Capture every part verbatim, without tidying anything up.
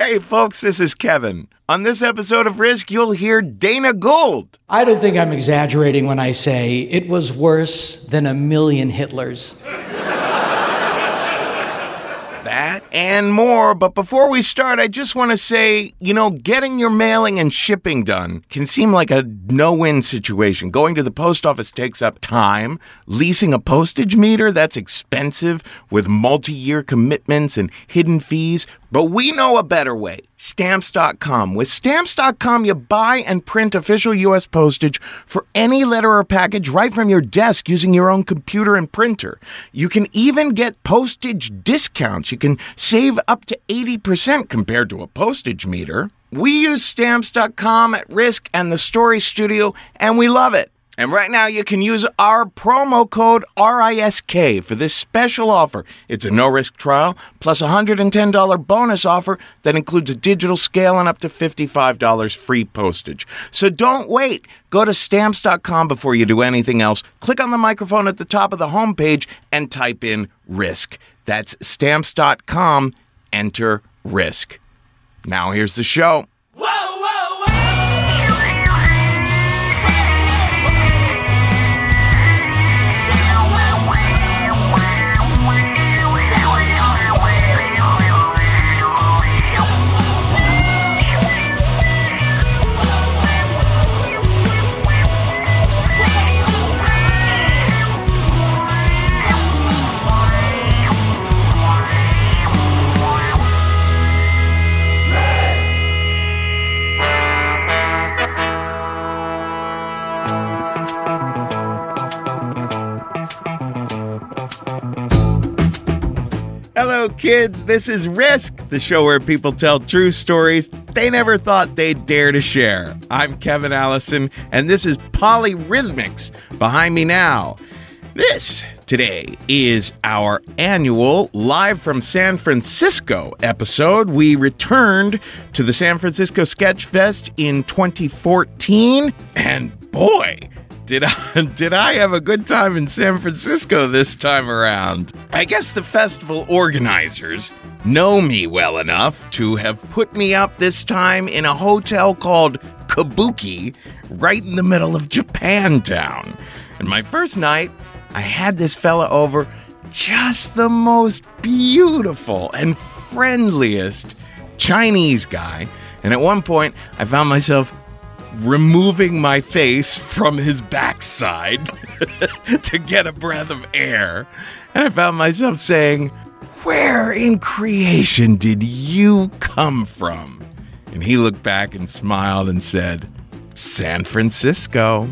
Hey folks, this is Kevin. On this episode of Risk, you'll hear Dana Gould. I don't think I'm exaggerating when I say it was worse than a million Hitlers. That and more, but before we start, I just want to say, you know, getting your mailing and shipping done can seem like a no-win situation. Going to the post office takes up time. Leasing a postage meter, that's expensive with multi-year commitments and hidden fees. But we know a better way. Stamps dot com. With Stamps dot com, you buy and print official U S postage for any letter or package right from your desk using your own computer and printer. You can even get postage discounts. You can save up to eighty percent compared to a postage meter. We use Stamps dot com at Risk and the Story Studio, and we love it. And right now, you can use our promo code R I S K for this special offer. It's a no-risk trial, plus a one hundred ten dollars bonus offer that includes a digital scale and up to fifty-five dollars free postage. So don't wait. Go to Stamps dot com before you do anything else. Click on the microphone at the top of the homepage and type in RISK. That's Stamps dot com. Enter RISK. Now here's the show. Hello, kids. This is Risk, the show where people tell true stories they never thought they'd dare to share. I'm Kevin Allison, and this is Polyrhythmics behind me now. This, today, is our annual Live from San Francisco episode. We returned to the San Francisco Sketch Fest in twenty fourteen, and boy, Did I, did I have a good time in San Francisco this time around? I guess the festival organizers know me well enough to have put me up this time in a hotel called Kabuki, right in the middle of Japantown. And my first night, I had this fella over, just the most beautiful and friendliest Chinese guy. And at one point, I found myself removing my face from his backside to get a breath of air. And I found myself saying, "Where in creation did you come from?" And he looked back and smiled and said, "San Francisco."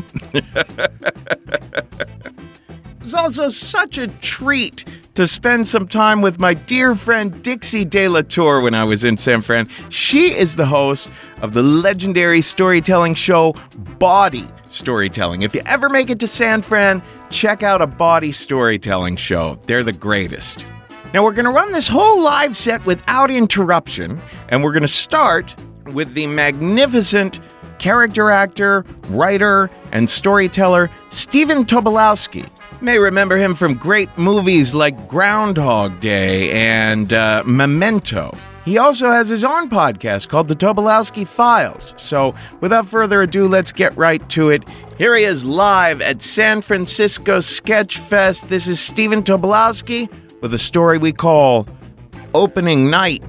It was also such a treat to spend some time with my dear friend Dixie De La Tour when I was in San Fran. She is the host of the legendary storytelling show Bawdy Storytelling. If you ever make it to San Fran, check out a Bawdy Storytelling show. They're the greatest. Now, we're going to run this whole live set without interruption, and we're going to start with the magnificent character actor, writer, and storyteller Stephen Tobolowsky. You may remember him from great movies like Groundhog Day and uh, Memento. He also has his own podcast called The Tobolowsky Files. So without further ado, let's get right to it. Here he is live at San Francisco Sketch Fest. This is Stephen Tobolowsky with a story we call Opening Night.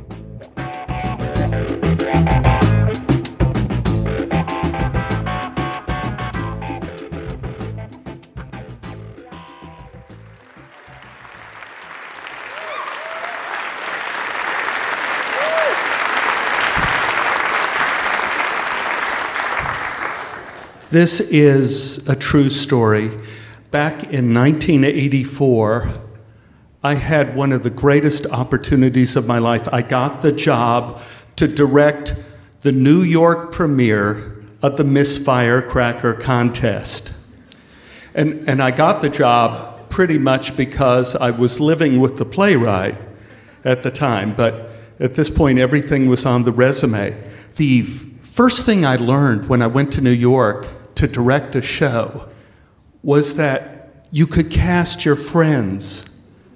This is a true story. Back in nineteen eighty-four, I had one of the greatest opportunities of my life. I got the job to direct the New York premiere of the Miss Firecracker contest. And, and I got the job pretty much because I was living with the playwright at the time, but at this point, everything was on the resume. The first thing I learned when I went to New York to direct a show was that you could cast your friends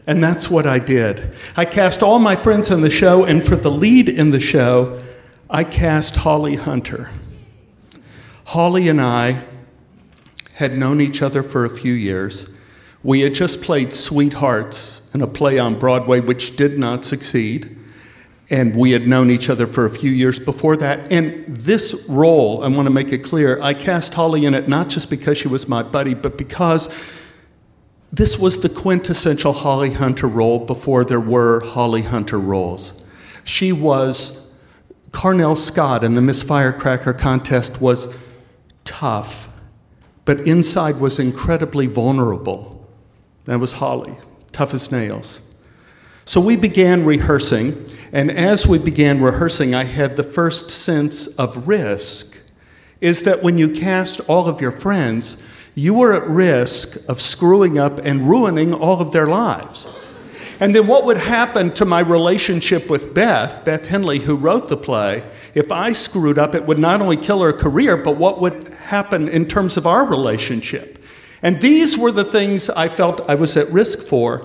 And that's what I did. I cast all my friends in the show, and for the lead in the show, I cast Holly Hunter. Holly and I had known each other for a few years. We had just played Sweethearts in a play on Broadway, which did not succeed. And we had known each other for a few years before that. And this role, I want to make it clear, I cast Holly in it not just because she was my buddy, but because this was the quintessential Holly Hunter role before there were Holly Hunter roles. She was, Carnell Scott in the Miss Firecracker contest was tough, but inside was incredibly vulnerable. That was Holly, tough as nails. So we began rehearsing, and as we began rehearsing, I had the first sense of risk, is that when you cast all of your friends, you were at risk of screwing up and ruining all of their lives. And then what would happen to my relationship with Beth, Beth Henley, who wrote the play, if I screwed up, it would not only kill her career, but what would happen in terms of our relationship? And these were the things I felt I was at risk for.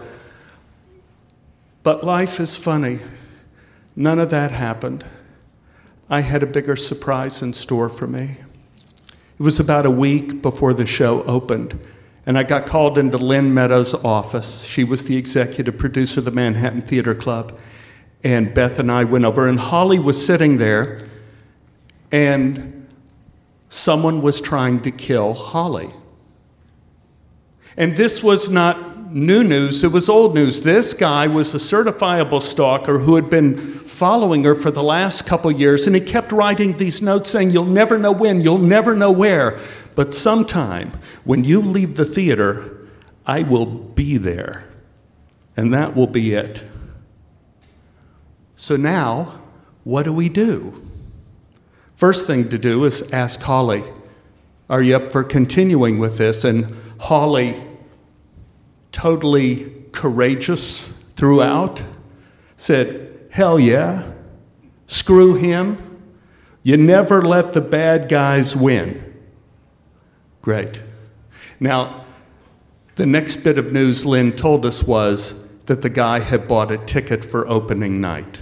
But life is funny. None of that happened. I had a bigger surprise in store for me. It was about a week before the show opened, and I got called into Lynn Meadows' office. She was the executive producer of the Manhattan Theater Club, and Beth and I went over, and Holly was sitting there, and someone was trying to kill Holly. And this was not new news, it was old news. This guy was a certifiable stalker who had been following her for the last couple years, and he kept writing these notes saying, you'll never know when, you'll never know where, but sometime when you leave the theater, I will be there, and that will be it. So now, what do we do? First thing to do is ask Holly, are you up for continuing with this? And Holly, totally courageous throughout, said, hell yeah, screw him. You never let the bad guys win. Great. Now, the next bit of news Lynn told us was that the guy had bought a ticket for opening night.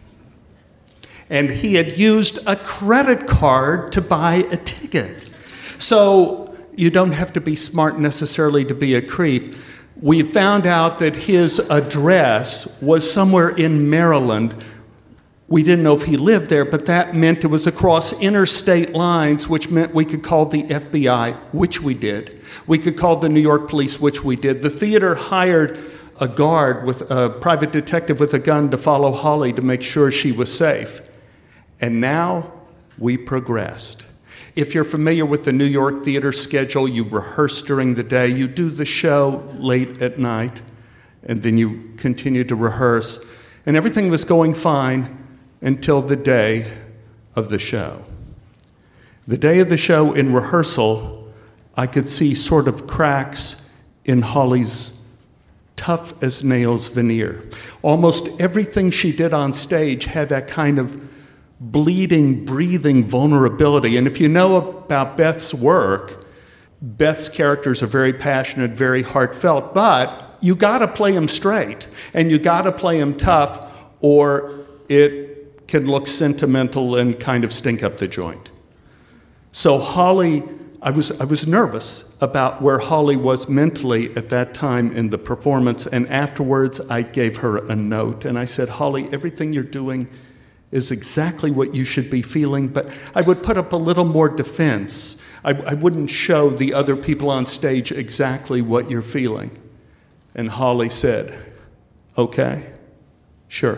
And he had used a credit card to buy a ticket. So you don't have to be smart necessarily to be a creep. We found out that his address was somewhere in Maryland. We didn't know if he lived there, but that meant it was across interstate lines, which meant we could call the F B I, which we did. We could call the New York police, which we did. The theater hired a guard, with a private detective with a gun, to follow Holly to make sure she was safe. And now we progressed. If you're familiar with the New York theater schedule, you rehearse during the day, you do the show late at night, and then you continue to rehearse. And everything was going fine until the day of the show. The day of the show in rehearsal, I could see sort of cracks in Holly's tough as nails veneer. Almost everything she did on stage had that kind of bleeding, breathing vulnerability. And if you know about Beth's work, Beth's characters are very passionate, very heartfelt, but you gotta play them straight, and you gotta play them tough, or it can look sentimental and kind of stink up the joint. So Holly, I was, I was nervous about where Holly was mentally at that time in the performance, and afterwards I gave her a note, and I said, Holly, everything you're doing is exactly what you should be feeling, but I would put up a little more defense. I, I wouldn't show the other people on stage exactly what you're feeling. And Holly said, okay, sure.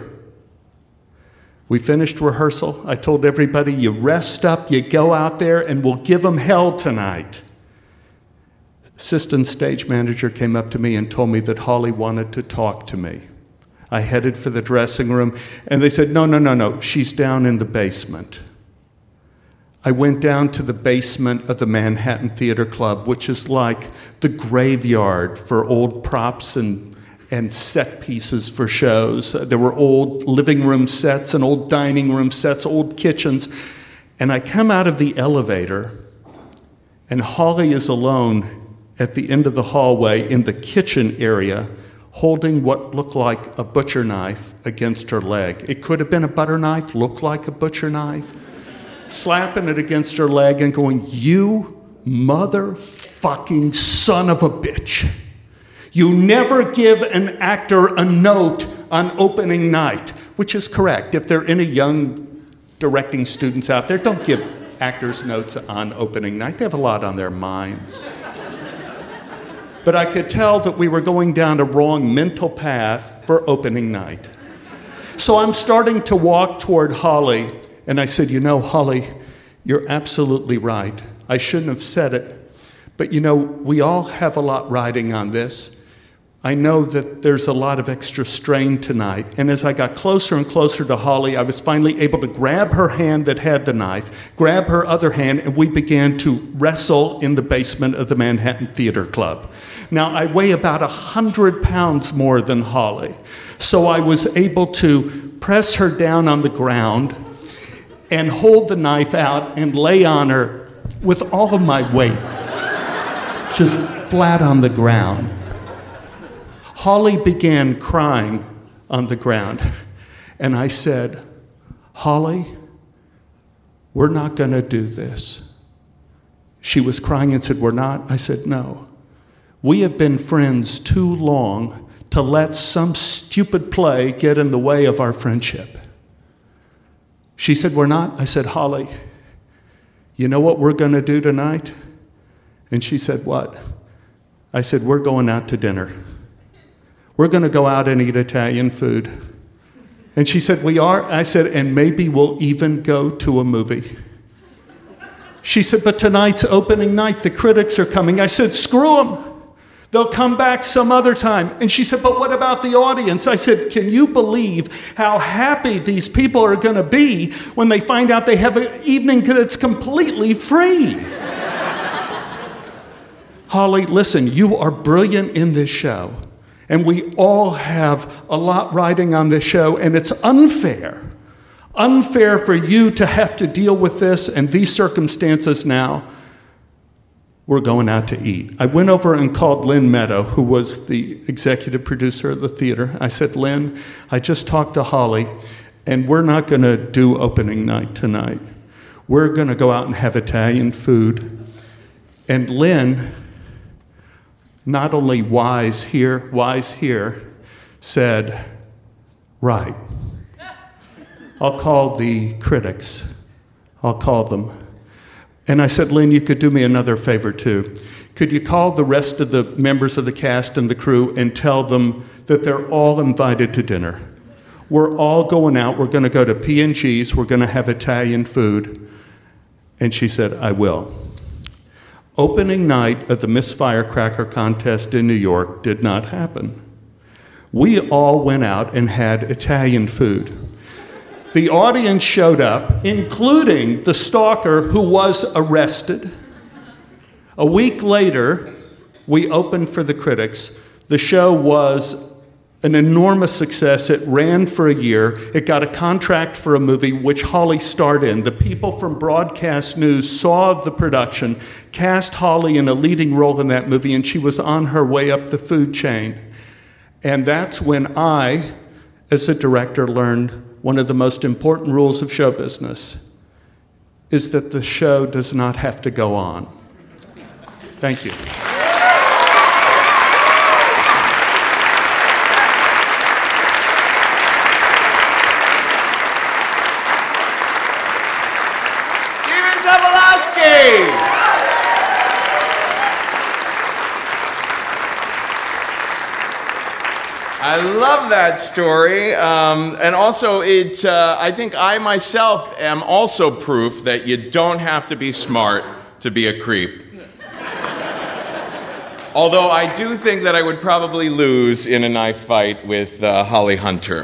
We finished rehearsal. I told everybody, you rest up, you go out there, and we'll give them hell tonight. Assistant stage manager came up to me and told me that Holly wanted to talk to me. I headed for the dressing room, and they said, no, no, no, no, she's down in the basement. I went down to the basement of the Manhattan Theater Club, which is like the graveyard for old props and, and set pieces for shows. There were old living room sets and old dining room sets, old kitchens. And I come out of the elevator, and Holly is alone at the end of the hallway in the kitchen area, holding what looked like a butcher knife against her leg. It could have been a butter knife, looked like a butcher knife. Slapping it against her leg and going, "You motherfucking son of a bitch. You never give an actor a note on opening night," which is correct. If there are any young directing students out there, don't give actors notes on opening night. They have a lot on their minds. But I could tell that we were going down a wrong mental path for opening night. So I'm starting to walk toward Holly, and I said, "You know, Holly, you're absolutely right. I shouldn't have said it. But you know, we all have a lot riding on this. I know that there's a lot of extra strain tonight." And as I got closer and closer to Holly, I was finally able to grab her hand that had the knife, grab her other hand, and we began to wrestle in the basement of the Manhattan Theater Club. Now, I weigh about one hundred pounds more than Holly, so I was able to press her down on the ground and hold the knife out and lay on her with all of my weight, just flat on the ground. Holly began crying on the ground, and I said, "Holly, we're not going to do this." She was crying and said, "We're not?" I said, "No. We have been friends too long to let some stupid play get in the way of our friendship." She said, "We're not?" I said, "Holly, you know what we're going to do tonight?" And she said, "What?" I said, "We're going out to dinner. We're going to go out and eat Italian food." And she said, "We are?" I said, "And maybe we'll even go to a movie." She said, "But tonight's opening night. The critics are coming." I said, "Screw them. They'll come back some other time." And she said, "But what about the audience?" I said, "Can you believe how happy these people are going to be when they find out they have an evening that's completely free?" Holly, listen, you are brilliant in this show. And we all have a lot riding on this show, and it's unfair. Unfair for you to have to deal with this and these circumstances now. We're going out to eat. I went over and called Lynn Meadow, who was the executive producer of the theater. I said, "Lynn, I just talked to Holly, and we're not going to do opening night tonight. We're going to go out and have Italian food." And Lynn, not only wise here, wise here, said, "Right. I'll call the critics. I'll call them." And I said, "Lynn, you could do me another favor too. Could you call the rest of the members of the cast and the crew and tell them that they're all invited to dinner? We're all going out. We're going to go to P and G's. We're going to have Italian food." And she said, "I will." Opening night of the Miss Firecracker contest in New York did not happen. We all went out and had Italian food. The audience showed up, including the stalker who was arrested. A week later, we opened for the critics. The show was an enormous success. It ran for a year. It got a contract for a movie, which Holly starred in. The people from Broadcast News saw the production, cast Holly in a leading role in that movie, and she was on her way up the food chain. And that's when I, as a director, learned one of the most important rules of show business is that the show does not have to go on. Thank you. Stephen Tobolowsky. I love that story, um, and also it. Uh, I think I myself am also proof that you don't have to be smart to be a creep. Although I do think that I would probably lose in a knife fight with uh, Holly Hunter.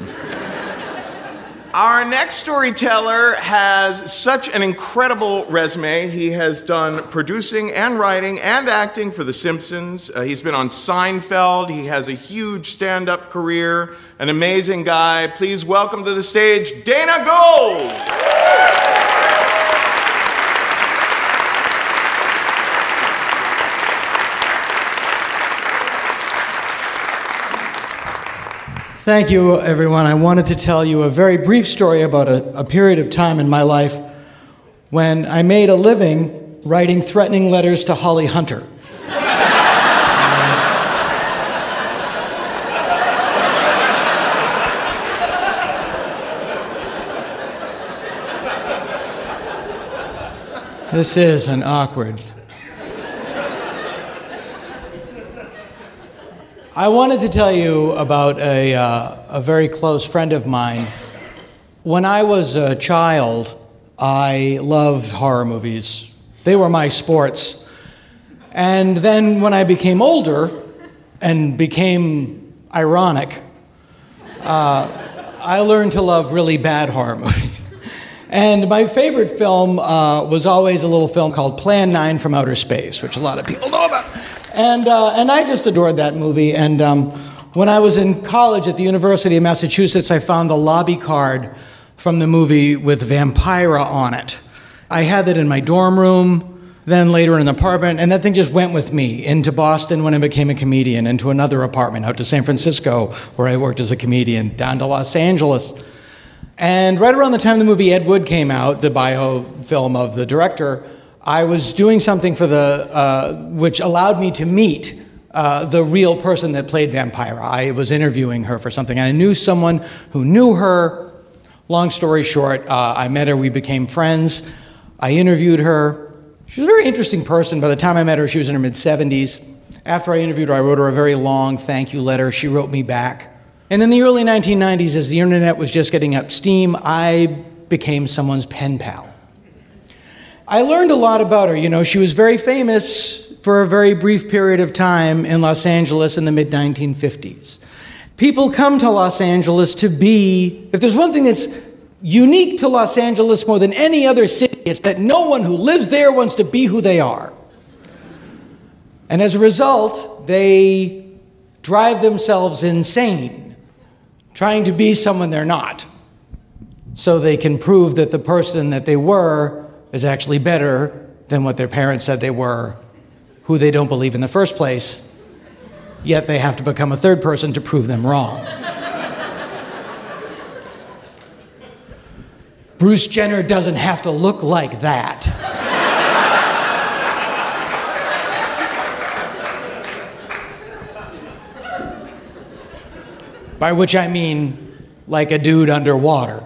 Our next storyteller has such an incredible resume. He has done producing and writing and acting for The Simpsons. Uh, he's been on Seinfeld. He has a huge stand-up career. An amazing guy. Please welcome to the stage, Dana Gold. Thank you, everyone. I wanted to tell you a very brief story about a, a period of time in my life when I made a living writing threatening letters to Holly Hunter. This is an awkward. I wanted to tell you about a, uh, a very close friend of mine. When I was a child, I loved horror movies. They were my sports. And then when I became older and became ironic, uh, I learned to love really bad horror movies. And my favorite film uh, was always a little film called Plan nine from Outer Space, which a lot of people know about. And uh, and I just adored that movie. And um, when I was in college at the University of Massachusetts, I found the lobby card from the movie with Vampira on it. I had that in my dorm room, then later in an apartment, and that thing just went with me into Boston when I became a comedian, into another apartment, out to San Francisco, where I worked as a comedian, down to Los Angeles. And right around the time the movie Ed Wood came out, the biofilm of the director, I was doing something for the, uh, which allowed me to meet uh, the real person that played Vampira. I was interviewing her for something, and I knew someone who knew her. Long story short, uh, I met her, we became friends. I interviewed her. She was a very interesting person. By the time I met her, she was in her mid-seventies. After I interviewed her, I wrote her a very long thank you letter. She wrote me back. And in the early nineteen nineties, as the internet was just getting up steam, I became someone's pen pal. I learned a lot about her. You know, she was very famous for a very brief period of time in Los Angeles in the mid nineteen fifties. People come to Los Angeles to be, if there's one thing that's unique to Los Angeles more than any other city, it's that no one who lives there wants to be who they are. And as a result, they drive themselves insane, trying to be someone they're not, so they can prove that the person that they were is actually better than what their parents said they were, who they don't believe in the first place, yet they have to become a third person to prove them wrong. Bruce Jenner doesn't have to look like that. By which I mean like a dude underwater.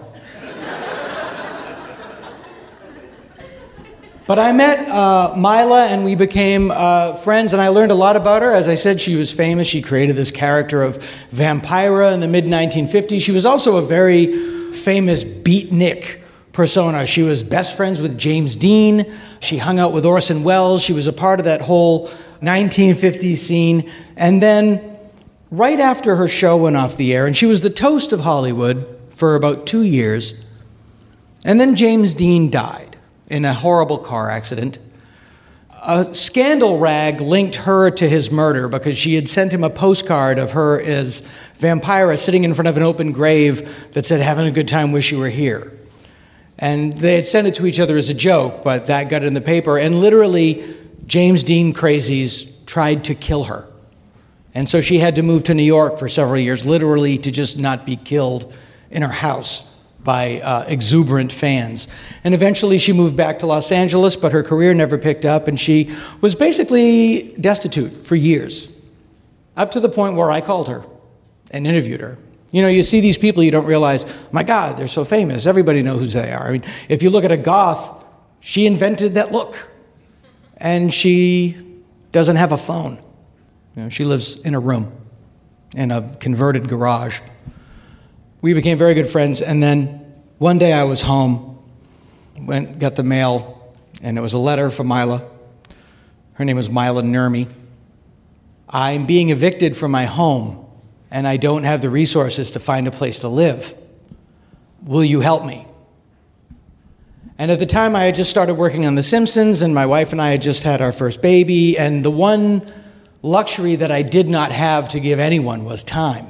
But I met uh, Mila, and we became uh, friends, and I learned a lot about her. As I said, she was famous. She created this character of Vampira in the mid nineteen fifties. She was also a very famous beatnik persona. She was best friends with James Dean. She hung out with Orson Welles. She was a part of that whole nineteen fifties scene. And then right after her show went off the air, and she was the toast of Hollywood for about two years, and then James Dean died in a horrible car accident. A scandal rag linked her to his murder because she had sent him a postcard of her as Vampira sitting in front of an open grave that said, "Having a good time, wish you were here." And they had sent it to each other as a joke, but that got in the paper, and literally James Dean crazies tried to kill her. And so she had to move to New York for several years, literally to just not be killed in her house by uh, exuberant fans. And eventually she moved back to Los Angeles, but her career never picked up, and she was basically destitute for years, up to the point where I called her and interviewed her. You know, you see these people, you don't realize, my God, they're so famous. Everybody knows who they are. I mean, if you look at a goth, she invented that look, and she doesn't have a phone. You know, she lives in a room, in a converted garage. We became very good friends, and then one day I was home, went, got the mail, and it was a letter from Mila. Her name was Mila Nurmi. I'm being evicted from my home, and I don't have the resources to find a place to live. Will you help me? And at the time, I had just started working on The Simpsons, and my wife and I had just had our first baby, and the one luxury that I did not have to give anyone was time.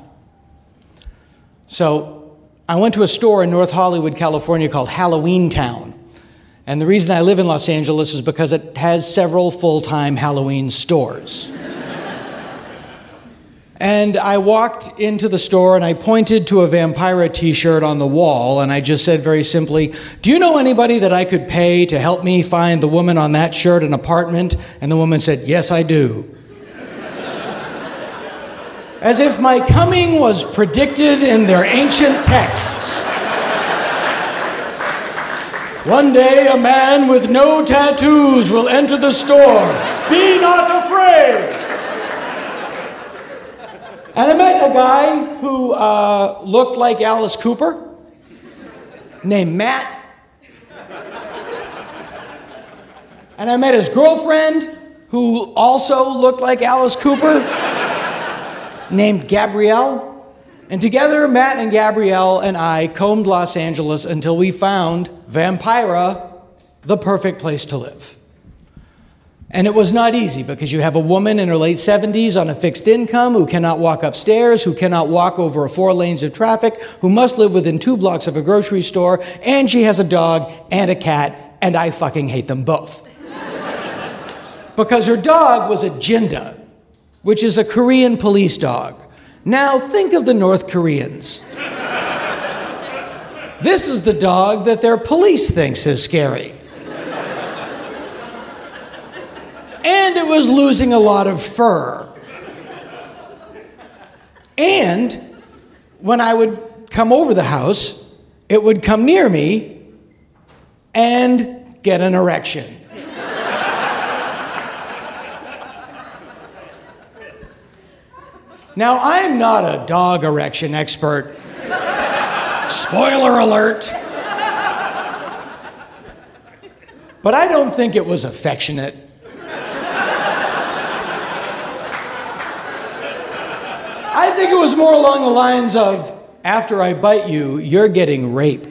So I went to a store in North Hollywood, California called Halloween Town. And the reason I live in Los Angeles is because it has several full-time Halloween stores. And I walked into the store and I pointed to a Vampira t-shirt on the wall and I just said very simply, "Do you know anybody that I could pay to help me find the woman on that shirt an apartment?" And the woman said, "Yes, I do." As if my coming was predicted in their ancient texts. "One day a man with no tattoos will enter the store. Be not afraid." And I met a guy who uh, looked like Alice Cooper, named Matt. And I met his girlfriend, who also looked like Alice Cooper, named Gabrielle. And together, Matt and Gabrielle and I combed Los Angeles until we found Vampira, the perfect place to live. And it was not easy because you have a woman in her late seventies on a fixed income who cannot walk upstairs, who cannot walk over four lanes of traffic, who must live within two blocks of a grocery store, and she has a dog and a cat, and I fucking hate them both. Because her dog was a Jinda, which is a Korean police dog. Now think of the North Koreans. This is the dog that their police thinks is scary. And it was losing a lot of fur. And when I would come over the house, it would come near me and get an erection. Now, I'm not a dog erection expert. Spoiler alert. But I don't think it was affectionate. I think it was more along the lines of, after I bite you, you're getting raped.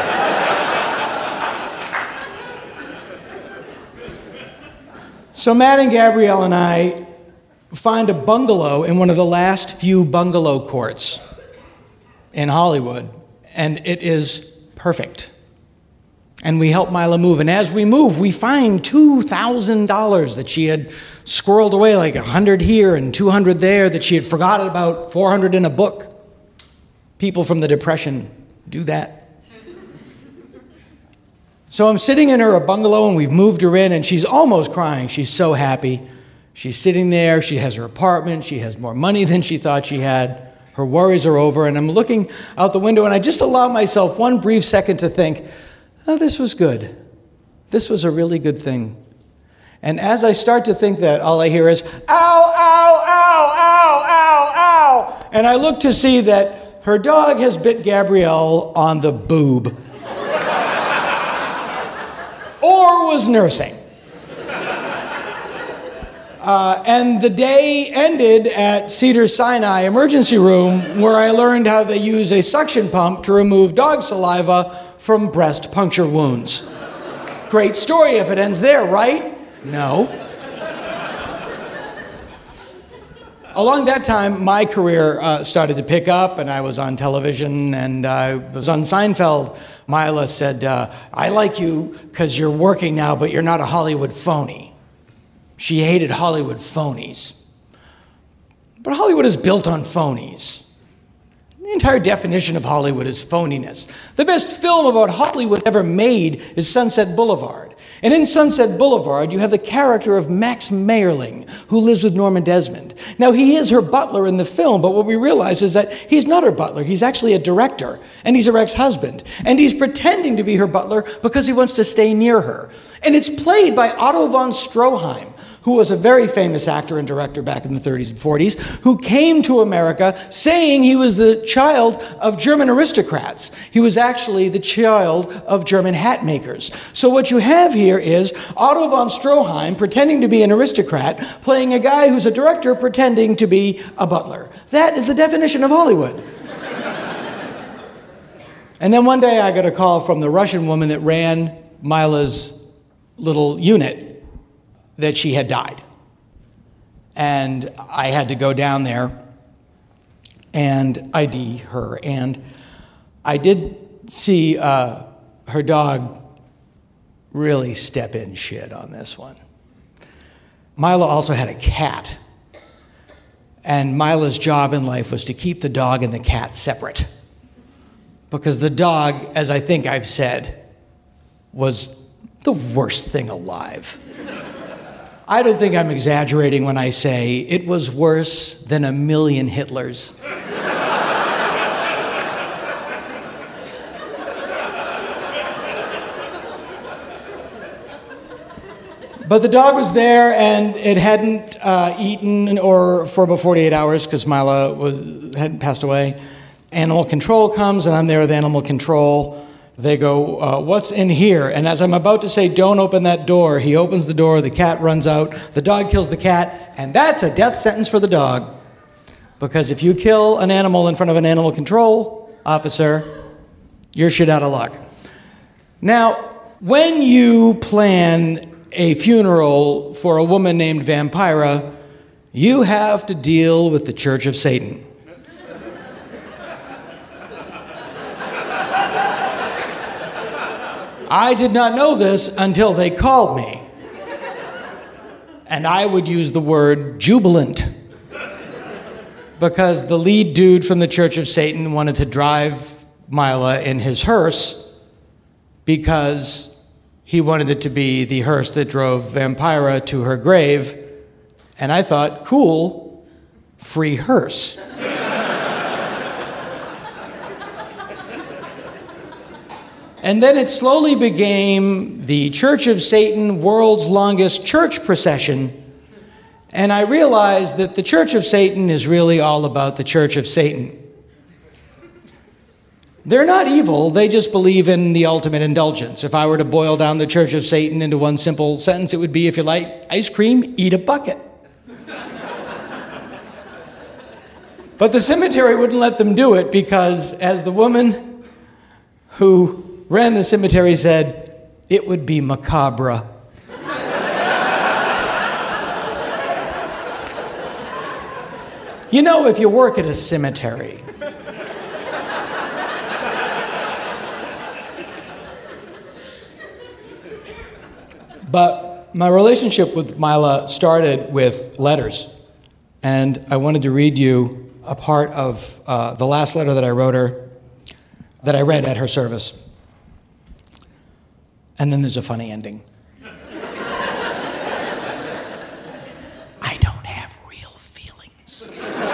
So Matt and Gabrielle and I find a bungalow in one of the last few bungalow courts in Hollywood, and it is perfect. And we help Mila move, and as we move, we find two thousand dollars that she had squirreled away, like one hundred here and two hundred there, that she had forgotten about, four hundred in a book. People from the Depression do that. So I'm sitting in her bungalow, and we've moved her in, and she's almost crying. She's so happy. She's sitting there. She has her apartment. She has more money than she thought she had. Her worries are over, and I'm looking out the window, and I just allow myself one brief second to think, oh, this was good. This was a really good thing. And as I start to think that, all I hear is, ow, ow, ow, ow, ow, ow. And I look to see that her dog has bit Gabrielle on the boob. Or was nursing. Uh, and the day ended at Cedars-Sinai Emergency Room, where I learned how they use a suction pump to remove dog saliva from breast puncture wounds. Great story if it ends there, right? No. Along that time, my career uh, started to pick up, and I was on television, and I was on Seinfeld. Mila said, uh, I like you because you're working now, but you're not a Hollywood phony. She hated Hollywood phonies. But Hollywood is built on phonies. The entire definition of Hollywood is phoniness. The best film about Hollywood ever made is Sunset Boulevard. And in Sunset Boulevard, you have the character of Max Mayerling, who lives with Norma Desmond. Now, he is her butler in the film, but what we realize is that he's not her butler. He's actually a director, and he's her ex-husband. And he's pretending to be her butler because he wants to stay near her. And it's played by Otto von Stroheim, who was a very famous actor and director back in the thirties and forties, who came to America saying he was the child of German aristocrats. He was actually the child of German hat makers. So what you have here is Otto von Stroheim pretending to be an aristocrat, playing a guy who's a director pretending to be a butler. That is the definition of Hollywood. And then one day I got a call from the Russian woman that ran Mila's little unit, that she had died. And I had to go down there and I D her. And I did see uh, her dog really step in shit on this one. Mila also had a cat. And Mila's job in life was to keep the dog and the cat separate. Because the dog, as I think I've said, was the worst thing alive. I don't think I'm exaggerating when I say it was worse than a million Hitlers. But the dog was there, and it hadn't uh, eaten or for about forty-eight hours because Mila was, hadn't passed away. Animal control comes, and I'm there with animal control. They go, uh, what's in here? And as I'm about to say, don't open that door, he opens the door, the cat runs out, the dog kills the cat, and that's a death sentence for the dog. Because if you kill an animal in front of an animal control officer, you're shit out of luck. Now, when you plan a funeral for a woman named Vampira, you have to deal with the Church of Satan. I did not know this until they called me. And I would use the word jubilant. Because the lead dude from the Church of Satan wanted to drive Mila in his hearse because he wanted it to be the hearse that drove Vampira to her grave. And I thought, cool, free hearse. And then it slowly became the Church of Satan world's longest church procession. And I realized that the Church of Satan is really all about the Church of Satan. They're not evil, they just believe in the ultimate indulgence. If I were to boil down the Church of Satan into one simple sentence, it would be, if you like ice cream, eat a bucket. But the cemetery wouldn't let them do it because, as the woman who ran the cemetery said, it would be macabre. You know, if you work at a cemetery, but my relationship with Mila started with letters. And I wanted to read you a part of uh, the last letter that I wrote her, that I read at her service. And then there's a funny ending. I don't have real feelings.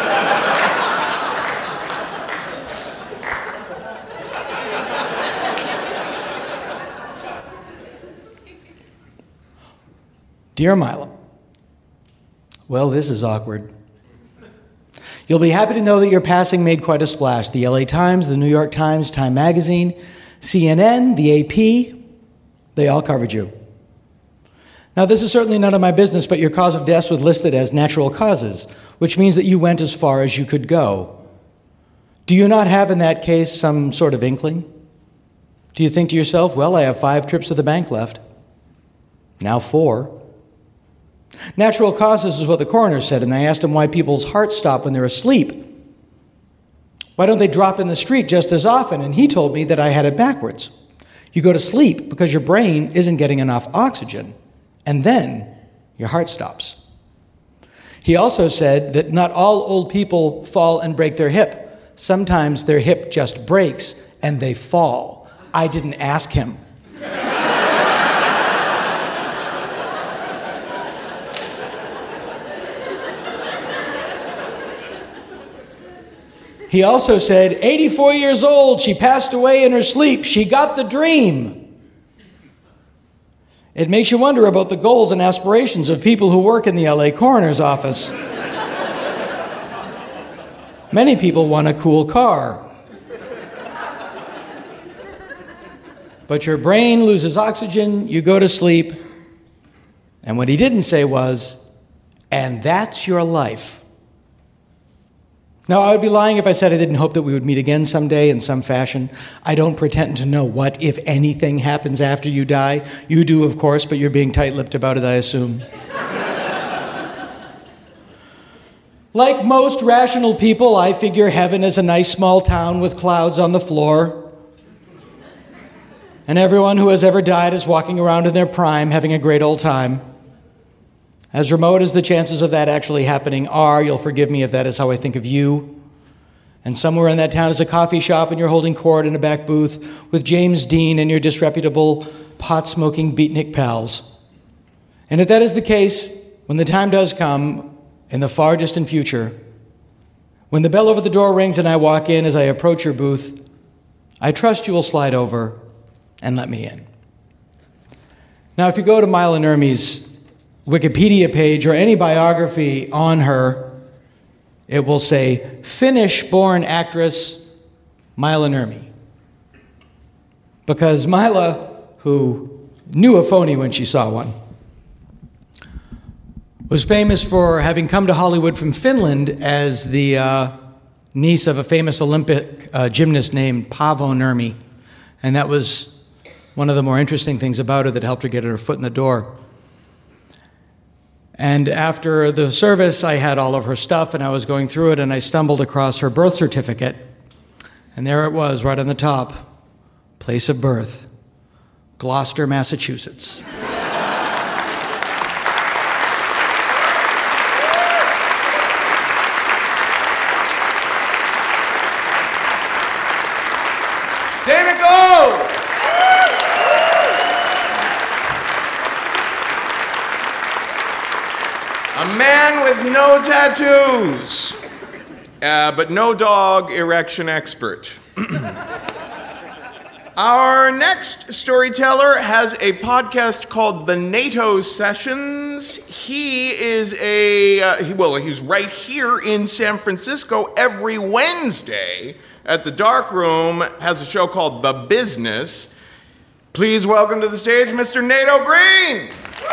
Dear Mila, well, this is awkward. You'll be happy to know that your passing made quite a splash. The L A Times, the New York Times, Time Magazine, C N N, the A P, they all covered you. Now, this is certainly none of my business, but your cause of death was listed as natural causes, which means that you went as far as you could go. Do you not have, in that case, some sort of inkling? Do you think to yourself, well, I have five trips to the bank left. Now four. Natural causes is what the coroner said, and I asked him why people's hearts stop when they're asleep. Why don't they drop in the street just as often? And he told me that I had it backwards. You go to sleep because your brain isn't getting enough oxygen, and then your heart stops. He also said that not all old people fall and break their hip. Sometimes their hip just breaks and they fall. I didn't ask him. He also said, eighty-four years old, she passed away in her sleep. She got the dream. It makes you wonder about the goals and aspirations of people who work in the L A coroner's office. Many people want a cool car. But your brain loses oxygen, you go to sleep. And what he didn't say was, and that's your life. Now, I would be lying if I said I didn't hope that we would meet again someday in some fashion. I don't pretend to know what, if anything, happens after you die. You do, of course, but you're being tight-lipped about it, I assume. Like most rational people, I figure heaven is a nice small town with clouds on the floor. And everyone who has ever died is walking around in their prime having a great old time. As remote as the chances of that actually happening are, you'll forgive me if that is how I think of you. And somewhere in that town is a coffee shop and you're holding court in a back booth with James Dean and your disreputable, pot-smoking beatnik pals. And if that is the case, when the time does come, in the far distant future, when the bell over the door rings and I walk in as I approach your booth, I trust you will slide over and let me in. Now, if you go to Mila Nurmi's Wikipedia page or any biography on her, it will say, Finnish-born actress Mila Nurmi. Because Mila, who knew a phony when she saw one, was famous for having come to Hollywood from Finland as the uh, niece of a famous Olympic uh, gymnast named Paavo Nurmi. And that was one of the more interesting things about her that helped her get her foot in the door. And after the service, I had all of her stuff, and I was going through it, and I stumbled across her birth certificate. And there it was, right on the top, place of birth, Gloucester, Massachusetts. Dana Gold! A man with no tattoos, uh, but no dog erection expert. Our next storyteller has a podcast called The NATO Sessions. He is a, uh, he, well, he's right here in San Francisco every Wednesday at the Dark Room, has a show called The Business. Please welcome to the stage Mister Nato Green.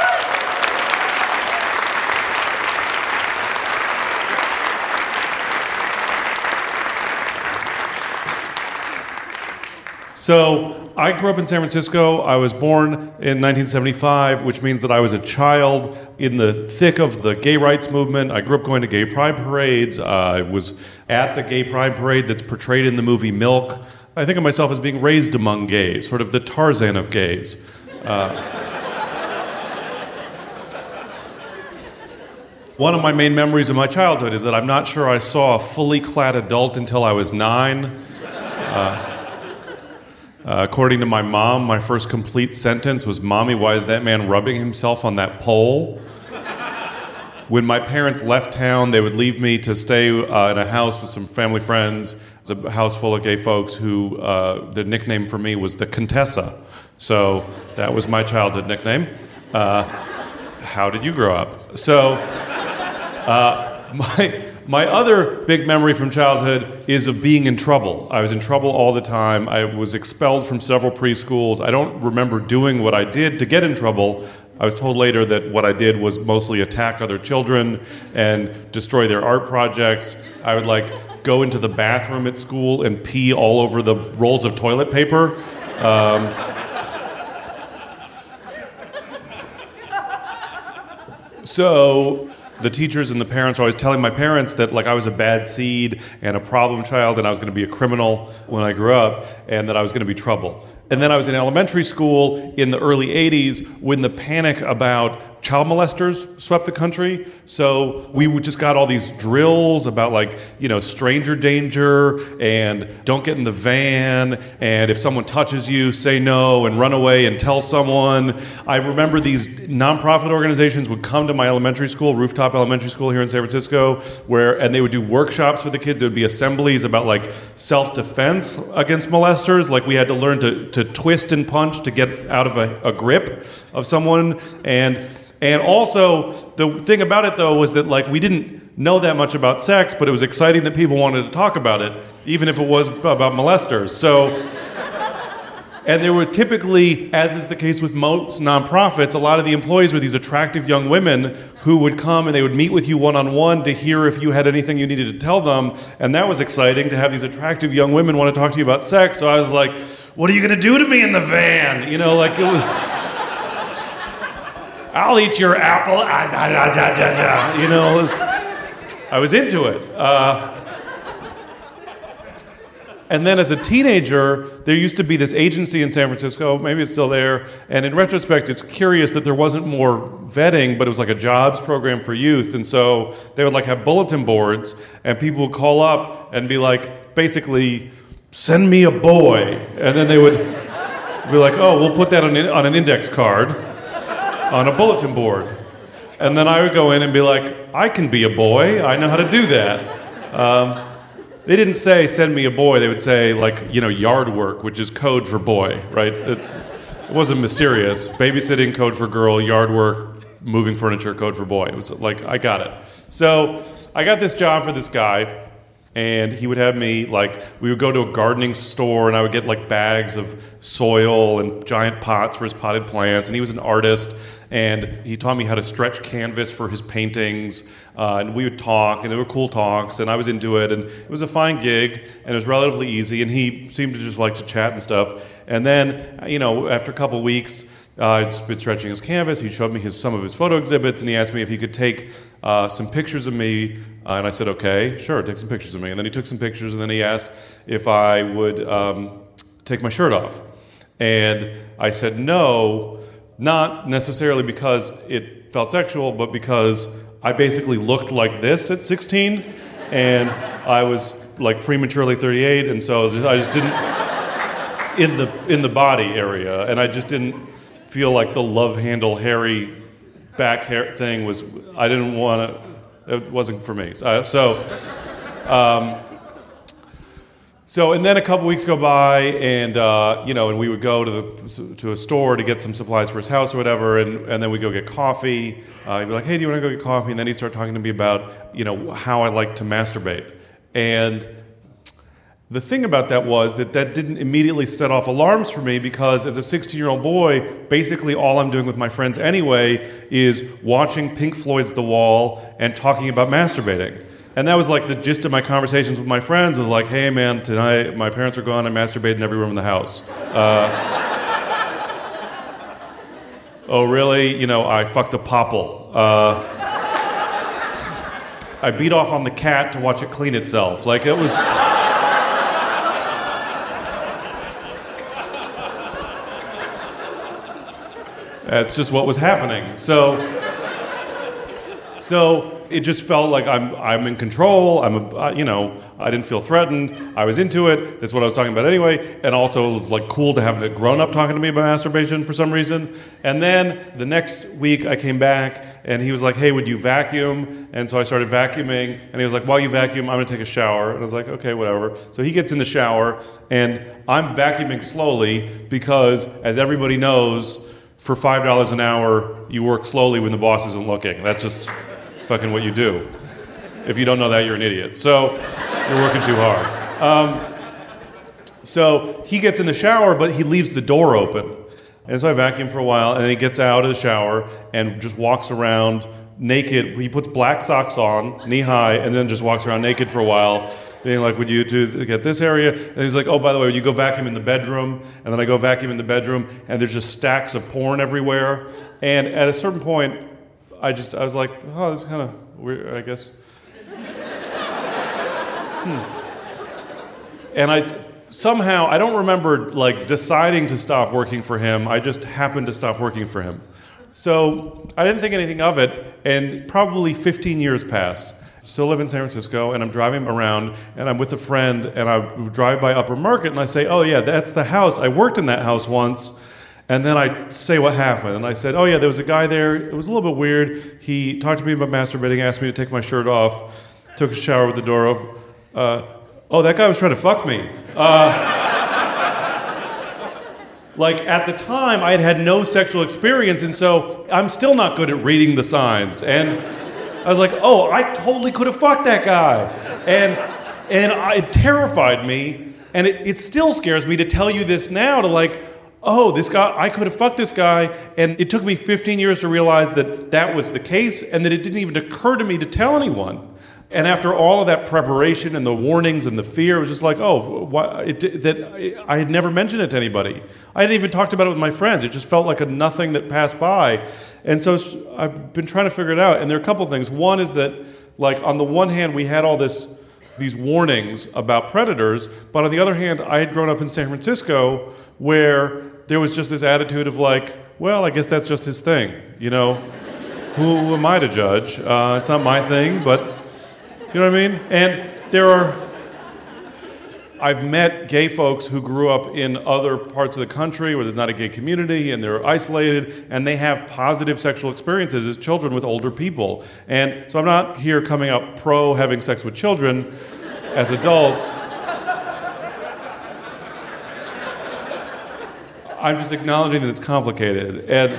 So I grew up in San Francisco. I was born in nineteen seventy-five, which means that I was a child in the thick of the gay rights movement. I grew up going to gay pride parades. Uh, I was at the gay pride parade that's portrayed in the movie Milk. I think of myself as being raised among gays, sort of the Tarzan of gays. Uh, one of my main memories of my childhood is that I'm not sure I saw a fully clad adult until I was nine. Uh, Uh, according to my mom, my first complete sentence was, "Mommy, why is that man rubbing himself on that pole?" When my parents left town, they would leave me to stay uh, in a house with some family friends. It was a house full of gay folks who, uh, the nickname for me was the Contessa. So that was my childhood nickname. Uh, how did you grow up? So uh, my... My other big memory from childhood is of being in trouble. I was in trouble all the time. I was expelled from several preschools. I don't remember doing what I did to get in trouble. I was told later that what I did was mostly attack other children and destroy their art projects. I would like go into the bathroom at school and pee all over the rolls of toilet paper. Um, so... The teachers and the parents were always telling my parents that like I was a bad seed and a problem child and I was going to be a criminal when I grew up and that I was going to be trouble. And then I was in elementary school in the early eighties when the panic about child molesters swept the country. So we just got all these drills about like, you know, stranger danger and don't get in the van and if someone touches you, say no and run away and tell someone. I remember these nonprofit organizations would come to my elementary school, Rooftop Elementary School here in San Francisco, where and they would do workshops for the kids. There would be assemblies about like self-defense against molesters. Like we had to learn to, to twist and punch to get out of a, a grip of someone. And And also, the thing about it, though, was that, like, we didn't know that much about sex, but it was exciting that people wanted to talk about it, even if it was about molesters. So, and there were typically, as is the case with most nonprofits, a lot of the employees were these attractive young women who would come and they would meet with you one-on-one to hear if you had anything you needed to tell them, and that was exciting to have these attractive young women want to talk to you about sex. So I was like, what are you going to do to me in the van? You know, like, it was... I'll eat your apple. Ah, ah, ah, ah, ah, ah. You know, it was, I was into it. Uh, And then as a teenager, there used to be this agency in San Francisco, maybe it's still there, and in retrospect, it's curious that there wasn't more vetting, but it was like a jobs program for youth, and so they would like have bulletin boards, and people would call up and be like, basically, send me a boy, and then they would be like, oh, we'll put that on, on an index card, on a bulletin board. And then I would go in and be like, I can be a boy, I know how to do that. Um, They didn't say, send me a boy. They would say, like, you know, yard work, which is code for boy, right? It's, it wasn't mysterious. Babysitting, code for girl. Yard work, moving furniture, code for boy. It was like, I got it. So I got this job for this guy, and he would have me, like, we would go to a gardening store, and I would get, like, bags of soil and giant pots for his potted plants, and he was an artist, and he taught me how to stretch canvas for his paintings, uh, and we would talk, and they were cool talks, and I was into it, and it was a fine gig, and it was relatively easy, and he seemed to just like to chat and stuff. And then, you know, after a couple weeks, uh, I'd been stretching his canvas, he showed me his, some of his photo exhibits, and he asked me if he could take uh, some pictures of me, uh, and I said, okay, sure, take some pictures of me. And then he took some pictures, and then he asked if I would um, take my shirt off. And I said no, not necessarily because it felt sexual, but because I basically looked like this at sixteen, and I was like prematurely thirty-eight, and so I just didn't, in the in the body area, and I just didn't feel like the love handle hairy back hair thing was, I didn't want to, it wasn't for me. So, so um, So, and then a couple weeks go by, and uh, you know, and we would go to the to a store to get some supplies for his house or whatever, and, and then we go get coffee. Uh, he'd be like, "Hey, do you want to go get coffee?" And then he'd start talking to me about, you know, how I like to masturbate. And the thing about that was that that didn't immediately set off alarms for me, because as a sixteen-year-old boy, basically all I'm doing with my friends anyway is watching Pink Floyd's The Wall and talking about masturbating. And that was like the gist of my conversations with my friends, was like, hey man, tonight my parents are gone, I masturbated in every room in the house. Uh, oh really? You know, I fucked a popple. Uh, I beat off on the cat to watch it clean itself. Like it was... That's just what was happening. So... So it just felt like I'm I'm in control. I'm a, you know, I didn't feel threatened. I was into it. That's what I was talking about anyway. And also it was like cool to have a grown up talking to me about masturbation for some reason. And then the next week I came back and he was like, "Hey, would you vacuum?" And so I started vacuuming. And he was like, "While you vacuum, I'm gonna take a shower." And I was like, "Okay, whatever." So he gets in the shower and I'm vacuuming slowly because, as everybody knows, for five dollars an hour, you work slowly when the boss isn't looking. That's just fucking what you do. If you don't know that, you're an idiot. So you're working too hard. Um, so he gets in the shower, but he leaves the door open. And so I vacuum for a while, and then he gets out of the shower and just walks around naked. He puts black socks on, knee high, and then just walks around naked for a while, being like, "Would you two get this area?" And he's like, "Oh, by the way, would you go vacuum in the bedroom?" And then I go vacuum in the bedroom, and there's just stacks of porn everywhere. And at a certain point, I just, I was like, "Oh, this is kind of weird, I guess." hmm. And I, somehow, I don't remember, like, deciding to stop working for him. I just happened to stop working for him. So I didn't think anything of it, and probably fifteen years passed. Still live in San Francisco, and I'm driving around, and I'm with a friend, and I drive by Upper Market, and I say, "Oh yeah, that's the house. I worked in that house once." And then I say what happened, and I said, "Oh yeah, there was a guy there. It was a little bit weird. He talked to me about masturbating, asked me to take my shirt off, took a shower with the door open. Uh, oh, that guy was trying to fuck me." Uh, like at the time, I had had no sexual experience, and so I'm still not good at reading the signs. And I was like, "Oh, I totally could have fucked that guy," and and I, it terrified me, and it, it still scares me to tell you this now. To like. Oh, this guy, I could have fucked this guy, and it took me fifteen years to realize that that was the case, and that it didn't even occur to me to tell anyone. And after all of that preparation and the warnings and the fear, it was just like, oh, why, it, that I had never mentioned it to anybody. I hadn't even talked about it with my friends. It just felt like a nothing that passed by. And so I've been trying to figure it out, and there are a couple things. One is that, like, on the one hand, we had all this these warnings about predators. But on the other hand, I had grown up in San Francisco where there was just this attitude of like, well, I guess that's just his thing, you know? who, who am I to judge? Uh, it's not my thing, but you know what I mean? And there are, I've met gay folks who grew up in other parts of the country where there's not a gay community and they're isolated and they have positive sexual experiences as children with older people. And so I'm not here coming up pro having sex with children as adults. I'm just acknowledging that it's complicated. And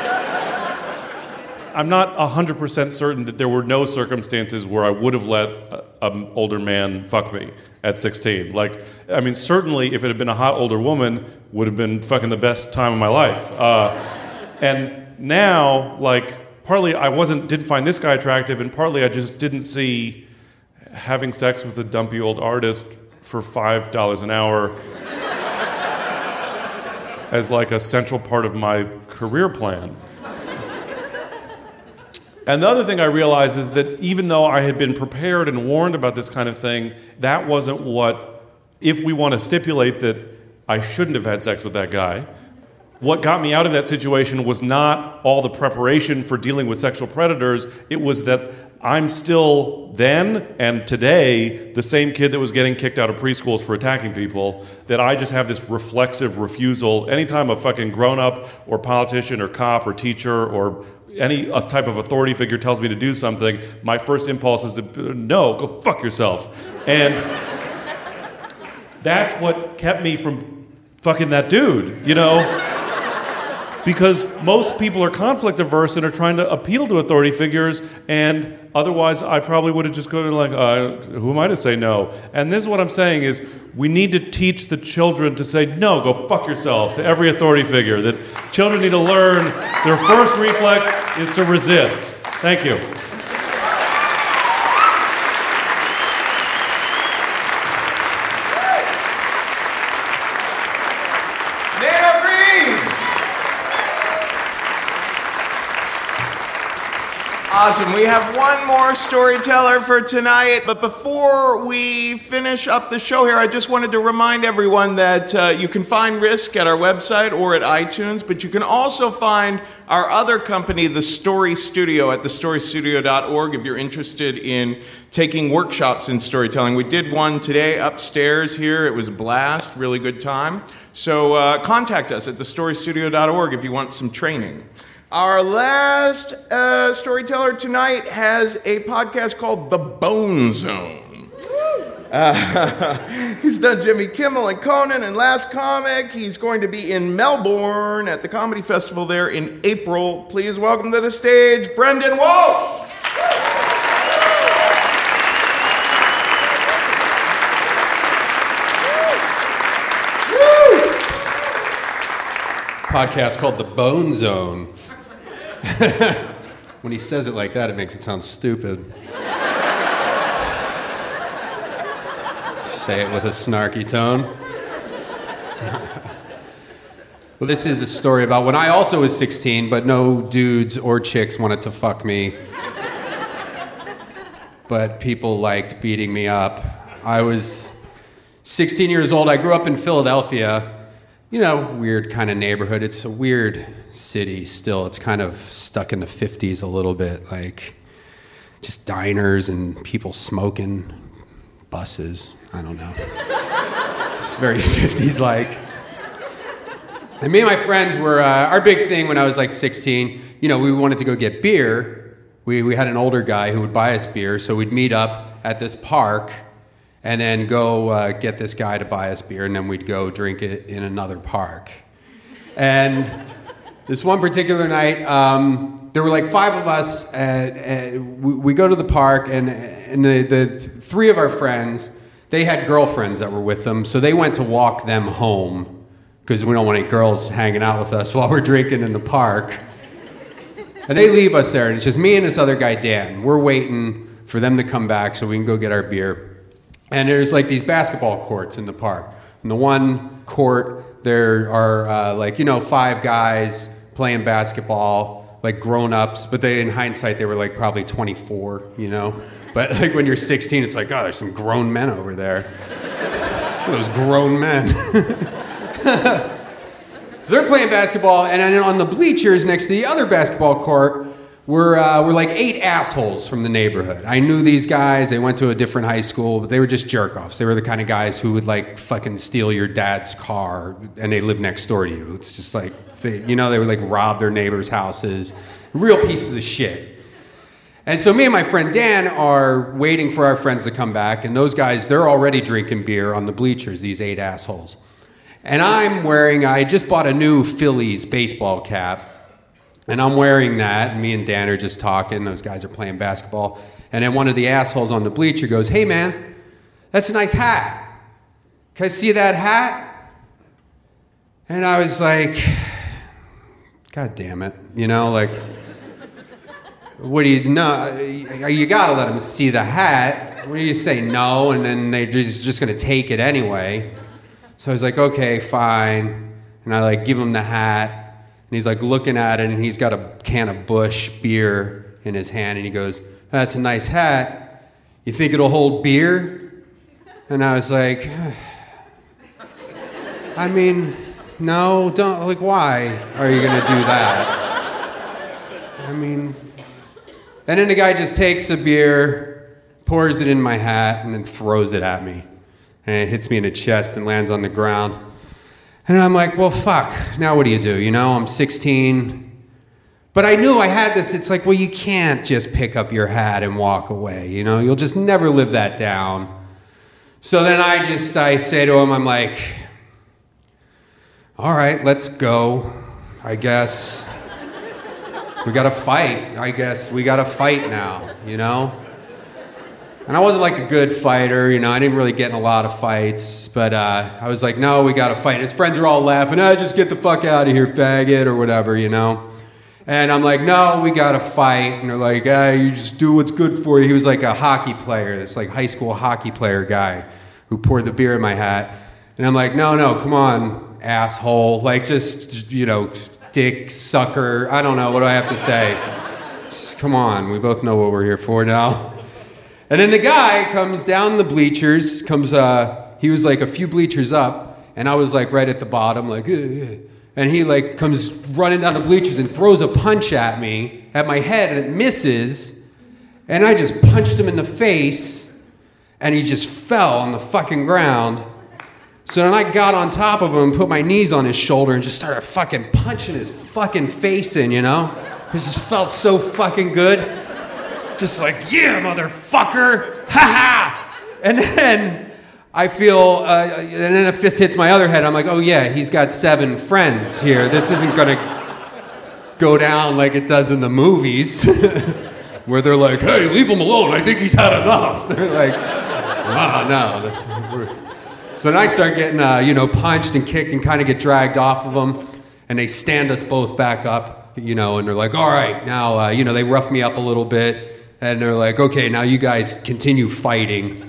I'm not one hundred percent certain that there were no circumstances where I would have let an older man fuck me at sixteen. Like, I mean, certainly if it had been a hot older woman, would have been fucking the best time of my life. Uh, and now, like, partly I wasn't, didn't find this guy attractive, and partly I just didn't see having sex with a dumpy old artist for five dollars an hour as like a central part of my career plan. And the other thing I realized is that even though I had been prepared and warned about this kind of thing, that wasn't what, if we want to stipulate that I shouldn't have had sex with that guy, what got me out of that situation was not all the preparation for dealing with sexual predators. It was that I'm still then and today the same kid that was getting kicked out of preschools for attacking people, that I just have this reflexive refusal. Anytime a fucking grown-up or politician or cop or teacher or any type of authority figure tells me to do something, my first impulse is to, no, go fuck yourself. And that's what kept me from fucking that dude, you know? Because most people are conflict averse and are trying to appeal to authority figures, and otherwise I probably would have just gone like, uh, who am I to say no? And this is what I'm saying is, we need to teach the children to say, no, go fuck yourself, to every authority figure. That children need to learn their first reflex is to resist. Thank you. Awesome. We have one more storyteller for tonight, but before we finish up the show here, I just wanted to remind everyone that uh, you can find Risk at our website or at iTunes, but you can also find our other company, The Story Studio, at the story studio dot org if you're interested in taking workshops in storytelling. We did one today upstairs here. It was a blast, really good time. So uh, contact us at the story studio dot org if you want some training. Our last uh, storyteller tonight has a podcast called The Bone Zone. Uh, he's done Jimmy Kimmel and Conan and Last Comic. He's going to be in Melbourne at the Comedy Festival there in April. Please welcome to the stage, Brendan Walsh. Podcast called The Bone Zone. When he says it like that, it makes it sound stupid. Say it with a snarky tone. Well, this is a story about when I also was sixteen, but no dudes or chicks wanted to fuck me. But people liked beating me up. I was sixteen years old. I grew up in Philadelphia. You know, weird kind of neighborhood. It's a weird city still. It's kind of stuck in the fifties a little bit, like just diners and people smoking, buses. I don't know. It's very fifties-like. And me and my friends were, uh, our big thing when I was like sixteen, you know, we wanted to go get beer. We, we had an older guy who would buy us beer, so we'd meet up at this park and then go uh, get this guy to buy us beer, and then we'd go drink it in another park. And this one particular night, um, there were like five of us, and, and we, we go to the park, and, and the, the three of our friends, they had girlfriends that were with them, so they went to walk them home, because we don't want any girls hanging out with us while we're drinking in the park. And they leave us there, and it's just me and this other guy, Dan. We're waiting for them to come back so we can go get our beer. And there's like these basketball courts in the park. In the one court, there are uh, like, you know, five guys playing basketball, like grown-ups, but they, in hindsight, they were like probably twenty-four, you know? But like when you're sixteen, it's like, oh, there's some grown men over there. Those grown men. So they're playing basketball, and then on the bleachers next to the other basketball court were, uh, were like eight assholes from the neighborhood. I knew these guys. They went to a different high school, but they were just jerk-offs. They were the kind of guys who would like fucking steal your dad's car, and they live next door to you. It's just like, they, you know, they would like rob their neighbors' houses. Real pieces of shit. And so me and my friend Dan are waiting for our friends to come back, and those guys, they're already drinking beer on the bleachers, these eight assholes. And I'm wearing, I just bought a new Phillies baseball cap, and I'm wearing that, and me and Dan are just talking, those guys are playing basketball, and then one of the assholes on the bleacher goes, hey man, that's a nice hat. Can I see that hat? And I was like, God damn it, you know, like, what do you know? You gotta let them see the hat. What do you say, no? And then they're just, just gonna take it anyway. So I was like, okay, fine. And I like give him the hat, and he's like looking at it, and he's got a can of Busch beer in his hand, and he goes, that's a nice hat. You think it'll hold beer? And I was like, I mean, no, don't, like, why are you gonna do that? I mean, and then the guy just takes a beer, pours it in my hat, and then throws it at me. And it hits me in the chest and lands on the ground. And I'm like, well, fuck, now what do you do? You know, I'm sixteen. But I knew I had this, it's like, well, you can't just pick up your hat and walk away, you know? You'll just never live that down. So then I just, I say to him, I'm like, all right, let's go, I guess. We gotta fight, I guess. We gotta fight now, you know? And I wasn't like a good fighter, you know, I didn't really get in a lot of fights, but uh, I was like, no, we gotta fight. His friends are all laughing, ah, just get the fuck out of here, faggot, or whatever, you know? And I'm like, no, we gotta fight. And they're like, ah, you just do what's good for you. He was like a hockey player, this like high school hockey player guy who poured the beer in my hat. And I'm like, no, no, come on, asshole. Like, just, you know, dick, sucker, I don't know, what do I have to say? Just come on, we both know what we're here for now. And then the guy comes down the bleachers, comes, uh, he was like a few bleachers up, and I was like right at the bottom, like, ugh. And he like comes running down the bleachers and throws a punch at me, at my head, and it misses, and I just punched him in the face, and he just fell on the fucking ground. So then I got on top of him, put my knees on his shoulder, and just started fucking punching his fucking face in, you know? It just felt so fucking good. Just like, yeah, motherfucker, ha ha! And then I feel, uh, and then a fist hits my other head. I'm like, oh yeah, he's got seven friends here. This isn't gonna go down like it does in the movies, where they're like, hey, leave him alone. I think he's had enough. They're like, wow, no. That's, we're... So then I start getting, uh, you know, punched and kicked and kind of get dragged off of them, and they stand us both back up, you know, and they're like, all right, now, uh, you know, they rough me up a little bit. And they're like, okay, now you guys continue fighting.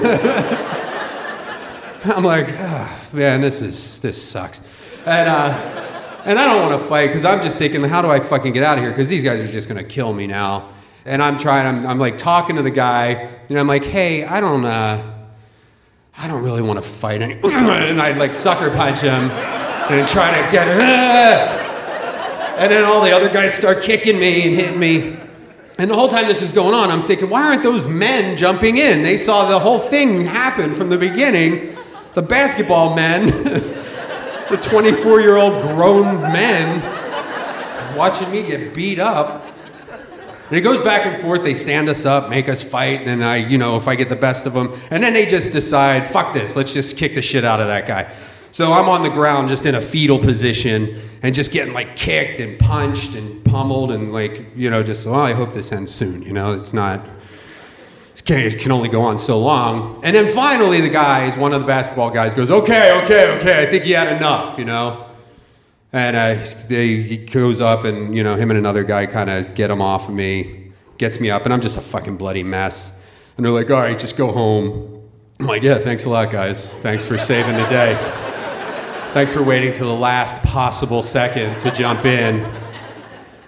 I'm like, oh, man, this is this sucks. And uh, and I don't want to fight because I'm just thinking, how do I fucking get out of here? Because these guys are just gonna kill me now. And I'm trying, I'm, I'm like talking to the guy, and I'm like, hey, I don't, uh, I don't really want to fight anymore. And I like sucker punch him and try to get her. And then all the other guys start kicking me and hitting me. And the whole time this is going on, I'm thinking, why aren't those men jumping in? They saw the whole thing happen from the beginning. The basketball men, the twenty-four-year-old grown men, watching me get beat up. And it goes back and forth. They stand us up, make us fight, and I, you know, if I get the best of them. And then they just decide, fuck this, let's just kick the shit out of that guy. So I'm on the ground just in a fetal position and just getting like kicked and punched and pummeled and like, you know, just, well, I hope this ends soon, you know, it's not, it can only go on so long. And then finally the guys, one of the basketball guys goes, okay, okay, okay, I think you had enough, you know. And uh, they, he goes up and, you know, him and another guy kind of get him off of me, gets me up, and I'm just a fucking bloody mess. And they're like, all right, just go home. I'm like, yeah, thanks a lot, guys. Thanks for saving the day. Thanks for waiting till the last possible second to jump in.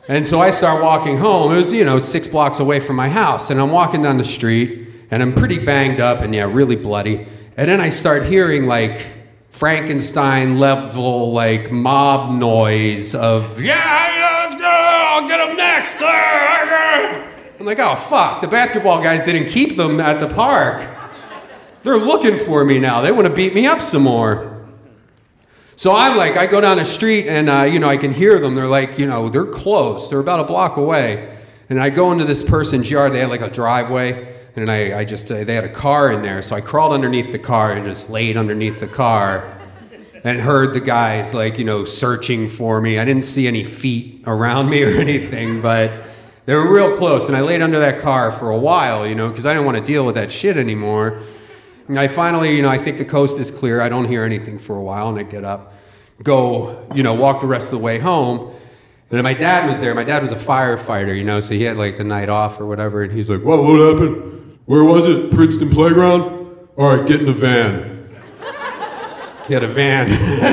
And so I start walking home. It was, you know, six blocks away from my house. And I'm walking down the street, and I'm pretty banged up and, yeah, really bloody. And then I start hearing, like, Frankenstein level, like, mob noise of, yeah, let's go, I'll get him next. I'm like, oh, fuck. The basketball guys didn't keep them at the park. They're looking for me now. They want to beat me up some more. So I'm like, I go down the street and, uh, you know, I can hear them. They're like, you know, they're close. They're about a block away. And I go into this person's yard. They had like a driveway. And I, I just, uh, they had a car in there. So I crawled underneath the car and just laid underneath the car and heard the guys like, you know, searching for me. I didn't see any feet around me or anything, but they were real close. And I laid under that car for a while, you know, because I didn't want to deal with that shit anymore. And I finally, you know, I think the coast is clear. I don't hear anything for a while, and I get up, go, you know, walk the rest of the way home. And then my dad was there. My dad was a firefighter, you know, so he had like the night off or whatever. And he's like, what, what happened? Where was it? Princeton Playground? All right, get in the van. He had a van.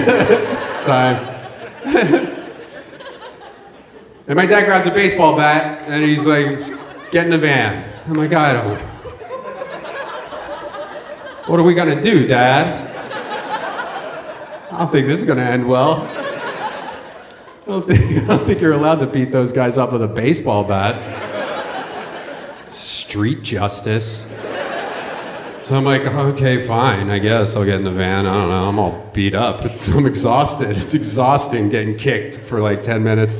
Time. And my dad grabs a baseball bat, and he's like, get in the van. I'm like, I don't. What are we gonna do, Dad? I don't think this is gonna end well. I don't think, I don't think you're allowed to beat those guys up with a baseball bat. Street justice. So I'm like, okay, fine, I guess I'll get in the van. I don't know, I'm all beat up. It's, I'm exhausted. It's exhausting getting kicked for like ten minutes.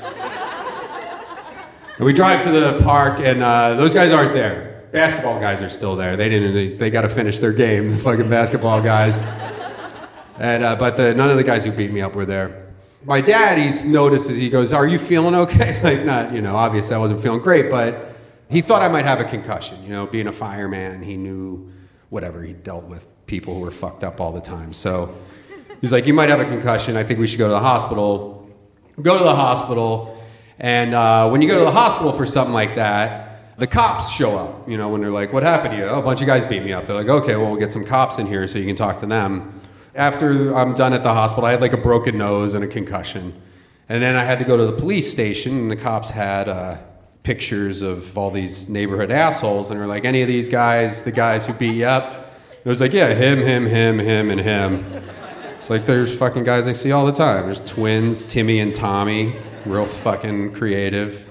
And we drive to the park, and uh, those guys aren't there. Basketball guys are still there. They didn't. They, they got to finish their game. The fucking basketball guys. And uh, but the, none of the guys who beat me up were there. My dad, he's notices. He goes, "Are you feeling okay?" Like, not, you know, obviously I wasn't feeling great, but he thought I might have a concussion. You know, being a fireman, he knew whatever. He dealt with people who were fucked up all the time. So he's like, "You might have a concussion. I think we should go to the hospital." Go to the hospital, and uh, when you go to the hospital for something like that, the cops show up, you know, when they're like, what happened to you? Oh, a bunch of guys beat me up. They're like, okay, well, we'll get some cops in here so you can talk to them. After I'm done at the hospital, I had like a broken nose and a concussion. And then I had to go to the police station, and the cops had uh, pictures of all these neighborhood assholes, and they're like, any of these guys, the guys who beat you up? It was like, yeah, him, him, him, him, and him. It's like, there's fucking guys I see all the time. There's twins, Timmy and Tommy, real fucking creative.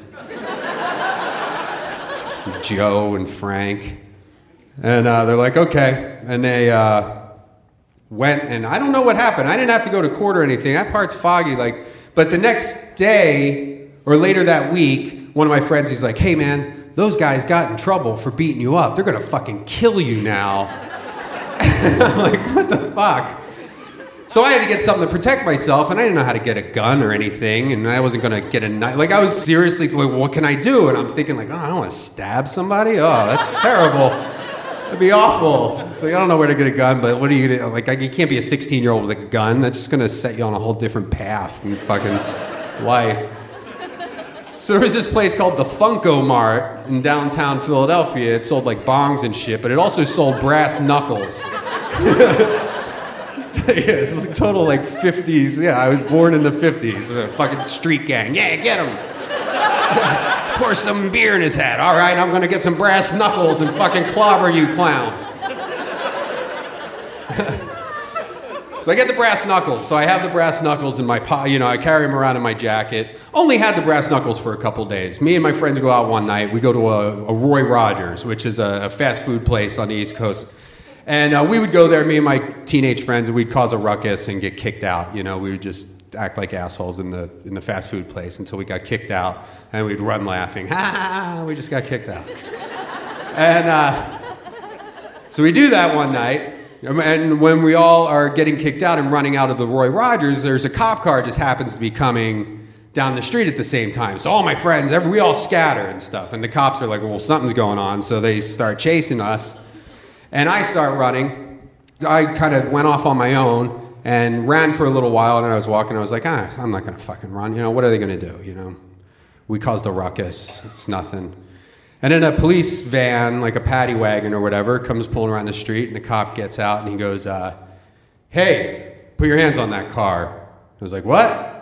Joe and Frank. And uh, they're like, okay. And they uh, went, and I don't know what happened. I didn't have to go to court or anything. That part's foggy. Like, but the next day, or later that week, one of my friends, he's like, hey man, those guys got in trouble for beating you up. They're gonna fucking kill you now. And I'm like, what the fuck? So I had to get something to protect myself, and I didn't know how to get a gun or anything, and I wasn't going to get a knife. Like, I was seriously like, what can I do? And I'm thinking, like, oh, I don't want to stab somebody? Oh, that's terrible. That'd be awful. It's like, I don't know where to get a gun, but what are you going to, like, you can't be a sixteen-year-old with a gun. That's just going to set you on a whole different path in fucking life. So there was this place called the Funko Mart in downtown Philadelphia. It sold, like, bongs and shit, but it also sold brass knuckles. Yeah, this is like total like fifties. Yeah, I was born in the fifties. A fucking street gang. Yeah, get him. Pour some beer in his head. All right, I'm gonna get some brass knuckles and fucking clobber you clowns. So I get the brass knuckles. So I have the brass knuckles in my po- you know, I carry them around in my jacket. Only had the brass knuckles for a couple days. Me and my friends go out one night. We go to a, a Roy Rogers, which is a, a fast food place on the East Coast. And uh, we would go there, me and my teenage friends, and we'd cause a ruckus and get kicked out. You know, we would just act like assholes in the in the fast food place until we got kicked out, and we'd run laughing. Ha! We just got kicked out. And uh, so we do that one night, and when we all are getting kicked out and running out of the Roy Rogers, there's a cop car just happens to be coming down the street at the same time. So all my friends, every, we all scatter and stuff, and the cops are like, well, something's going on, so they start chasing us. And I start running. I kind of went off on my own and ran for a little while, and I was walking. I was like, ah, I'm not going to fucking run. You know, what are they going to do? You know, we caused a ruckus. It's nothing. And then a police van, like a paddy wagon or whatever, comes pulling around the street, and the cop gets out, and he goes, uh, hey, put your hands on that car. I was like, what?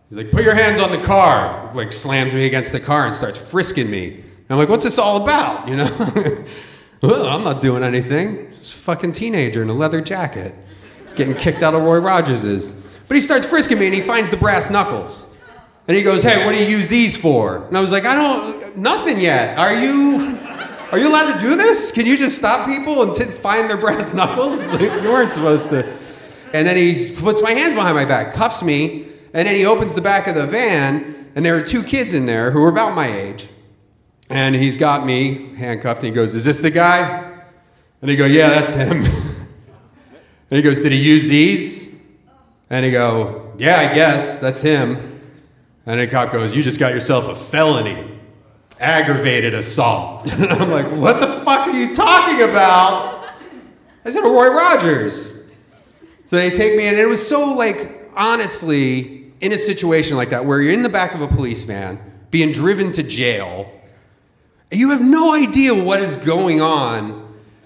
He's like, put your hands on the car. Like slams me against the car and starts frisking me. And I'm like, what's this all about? You know? Well, I'm not doing anything. Just a fucking teenager in a leather jacket getting kicked out of Roy Rogers's. But he starts frisking me and he finds the brass knuckles. And he goes, hey, what do you use these for? And I was like, I don't, nothing yet. Are you, are you allowed to do this? Can you just stop people and t- find their brass knuckles? Like, you weren't supposed to. And then he puts my hands behind my back, cuffs me, and then he opens the back of the van, and there are two kids in there who are about my age. And he's got me handcuffed, and he goes, is this the guy? And he go, yeah, that's him. And he goes, did he use these? And he go, yeah, I guess, that's him. And the cop goes, you just got yourself a felony, aggravated assault. And I'm like, what the fuck are you talking about? I said, Roy Rogers. So they take me in, and it was so, like, honestly, in a situation like that, where you're in the back of a police van, being driven to jail, and you have no idea what is going on.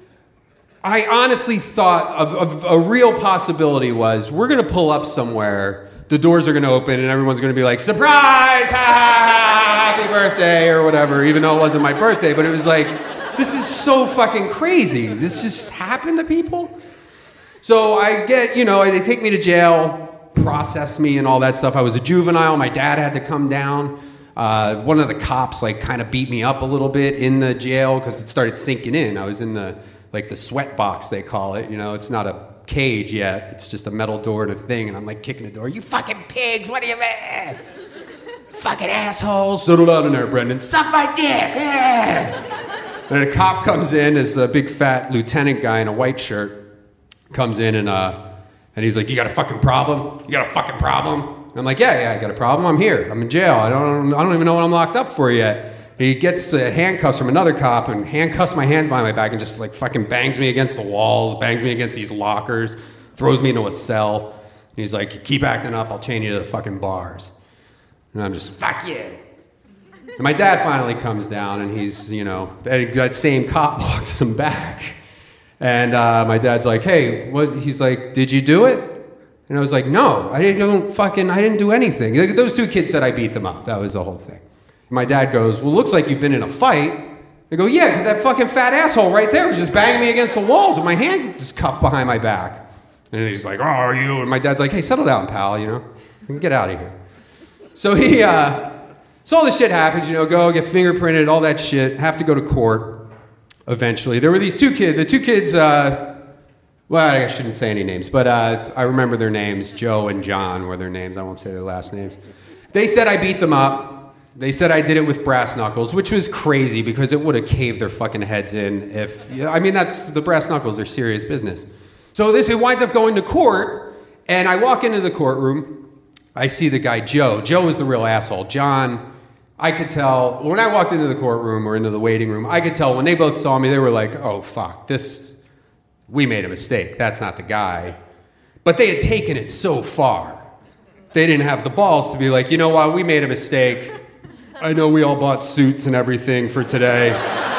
I honestly thought of, of a real possibility was, we're going to pull up somewhere, the doors are going to open, and everyone's going to be like, surprise, ha, ha, ha, happy birthday, or whatever, even though it wasn't my birthday, but it was like, this is so fucking crazy. This just happened to people? So I get, you know, they take me to jail, process me and all that stuff. I was a juvenile. My dad had to come down. Uh, one of the cops, like, kind of beat me up a little bit in the jail because it started sinking in. I was in the, like, the sweat box, they call it. You know, it's not a cage yet. It's just a metal door and a thing. And I'm, like, kicking the door. You fucking pigs. What do you mean? Fucking assholes. Settle down in there, Brendan. Suck my dick. Yeah. And a cop comes in, this a big fat lieutenant guy in a white shirt. Comes in and uh, and he's like, you got a fucking problem? You got a fucking problem? And I'm like, yeah, yeah, I got a problem. I'm here. I'm in jail. I don't I don't even know what I'm locked up for yet. And he gets uh, handcuffs from another cop and handcuffs my hands behind my back and just like fucking bangs me against the walls, bangs me against these lockers, throws me into a cell. And he's like, keep acting up, I'll chain you to the fucking bars. And I'm just, fuck you. And my dad finally comes down and he's, you know, that same cop walks him back. And uh, my dad's like, hey, what? He's like, did you do it? And I was like, no, I didn't don't fucking, I didn't do anything. Those two kids said I beat them up. That was the whole thing. And my dad goes, well, looks like you've been in a fight. I go, yeah, because that fucking fat asshole right there was just banging me against the walls with my hand just cuffed behind my back. And he's like, oh, are you? And my dad's like, hey, settle down, pal, you know, get out of here. So he, uh, so all this shit happens, you know, go get fingerprinted, all that shit, have to go to court. Eventually, there were these two kids. The two kids, uh, well, I shouldn't say any names, but uh, I remember their names. Joe and John were their names. I won't say their last names. They said I beat them up. They said I did it with brass knuckles, which was crazy because it would have caved their fucking heads in if, I mean, that's, the brass knuckles are serious business. So this, it winds up going to court, and I walk into the courtroom. I see the guy, Joe. Joe is the real asshole. John... I could tell, when I walked into the courtroom or into the waiting room, I could tell when they both saw me, they were like, oh, fuck, this, we made a mistake. That's not the guy. But they had taken it so far. They didn't have the balls to be like, you know what, we made a mistake. I know we all bought suits and everything for today.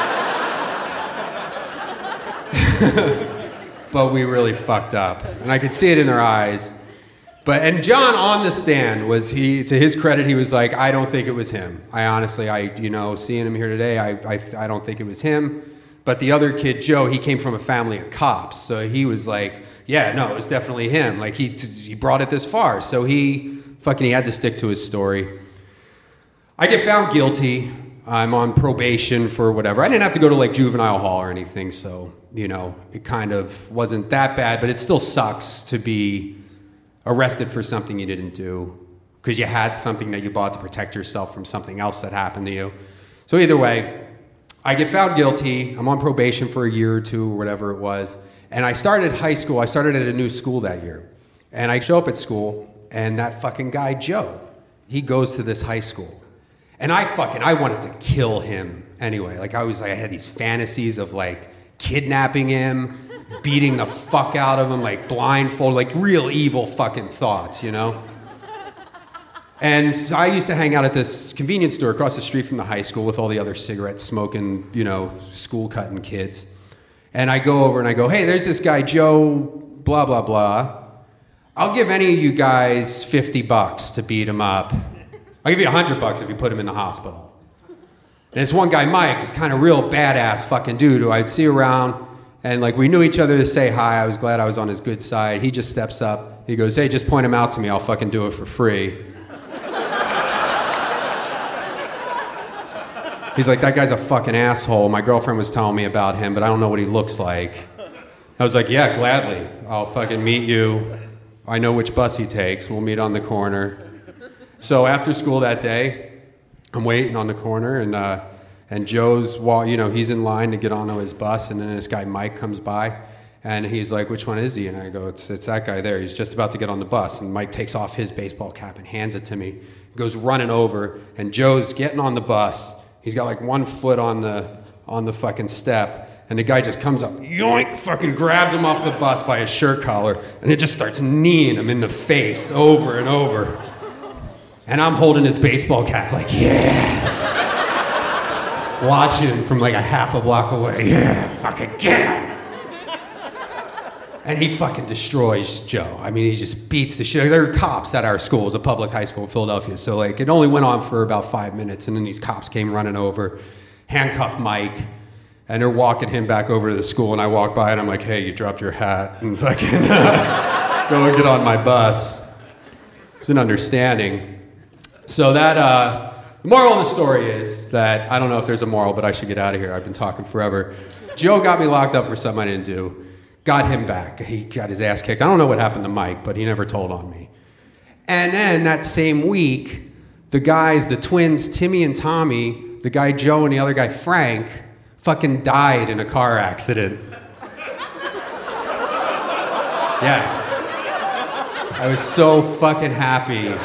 But we really fucked up. And I could see it in their eyes. But, and John on the stand was, he, to his credit, he was like, I don't think it was him. I honestly, I, you know, seeing him here today, I, I, I don't think it was him. But the other kid, Joe, he came from a family of cops. So he was like, yeah, no, it was definitely him. Like, he, he brought it this far. So he, fucking, he had to stick to his story. I get found guilty. I'm on probation for whatever. I didn't have to go to, like, juvenile hall or anything. So, you know, it kind of wasn't that bad. But it still sucks to be arrested for something you didn't do because you had something that you bought to protect yourself from something else that happened to you. So either way, I get found guilty. I'm on probation for a year or two or whatever it was. And I started high school. I started at a new school that year. And I show up at school, and that fucking guy, Joe, he goes to this high school. And I fucking, I wanted to kill him anyway. Like, I was like, I had these fantasies of, like, kidnapping him, beating the fuck out of him, like blindfold, like real evil fucking thoughts, you know? And so I used to hang out at this convenience store across the street from the high school with all the other cigarette smoking, you know, school cutting kids. And I go over and I go, hey, there's this guy, Joe, blah, blah, blah. I'll give any of you guys fifty bucks to beat him up. I'll give you one hundred bucks if you put him in the hospital. And this one guy, Mike, this kind of real badass fucking dude who I'd see around, and like we knew each other to say hi. I was glad I was on his good side. He just steps up. He goes, hey, just point him out to me. I'll fucking do it for free. He's like, that guy's a fucking asshole. My girlfriend was telling me about him, but I don't know what he looks like. I was like, yeah, gladly. I'll fucking meet you. I know which bus he takes. We'll meet on the corner. So after school that day, I'm waiting on the corner, and uh, and Joe's, well, you know, he's in line to get onto his bus, and then this guy Mike comes by, and he's like, which one is he? And I go, it's it's that guy there. He's just about to get on the bus, and Mike takes off his baseball cap and hands it to me. Goes running over, and Joe's getting on the bus. He's got like one foot on the on the fucking step, and the guy just comes up, yoink, fucking grabs him off the bus by his shirt collar, and it just starts kneeing him in the face over and over. And I'm holding his baseball cap like, yes. Watching him from like a half a block away. Yeah, fucking get him. And he fucking destroys Joe. I mean, he just beats the shit. There are cops at our school. It's a public high school in Philadelphia. So like, it only went on for about five minutes, and then these cops came running over, handcuffed Mike, and they're walking him back over to the school, and I walk by, and I'm like, hey, you dropped your hat, and fucking uh, go and get on my bus. It's an understanding. So that, uh, the moral of the story is that, I don't know if there's a moral, but I should get out of here. I've been talking forever. Joe got me locked up for something I didn't do. Got him back. He got his ass kicked. I don't know what happened to Mike, but he never told on me. And then that same week, the guys, the twins, Timmy and Tommy, the guy Joe and the other guy Frank, fucking died in a car accident. Yeah. I was so fucking happy.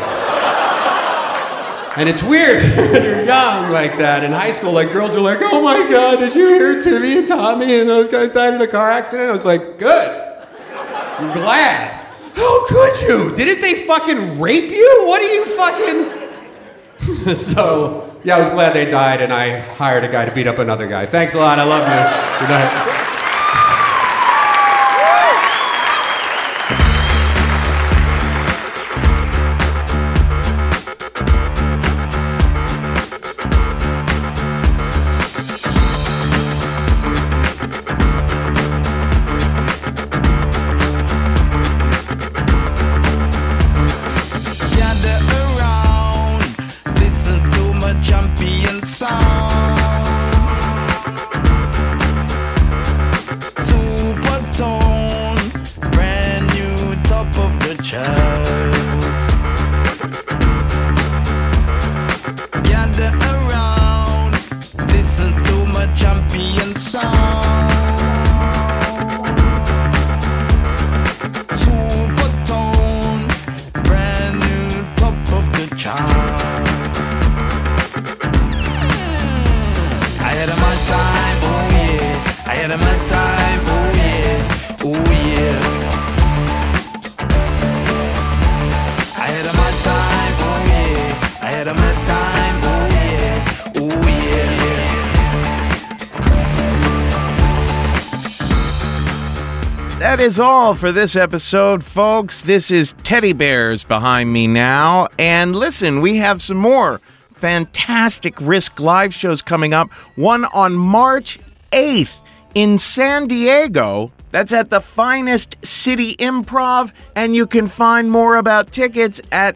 And it's weird when you're young like that. In high school, like girls are like, oh my God, did you hear Timmy and Tommy and those guys died in a car accident? I was like, good. I'm glad. How could you? Didn't they fucking rape you? What are you fucking... So, yeah, I was glad they died, and I hired a guy to beat up another guy. Thanks a lot. I love you. Good night. That is all for this episode, folks. This is Teddy Bears behind me now. And listen, we have some more fantastic Risk live shows coming up. One on March eighth in San Diego. That's at the Finest City Improv. And you can find more about tickets at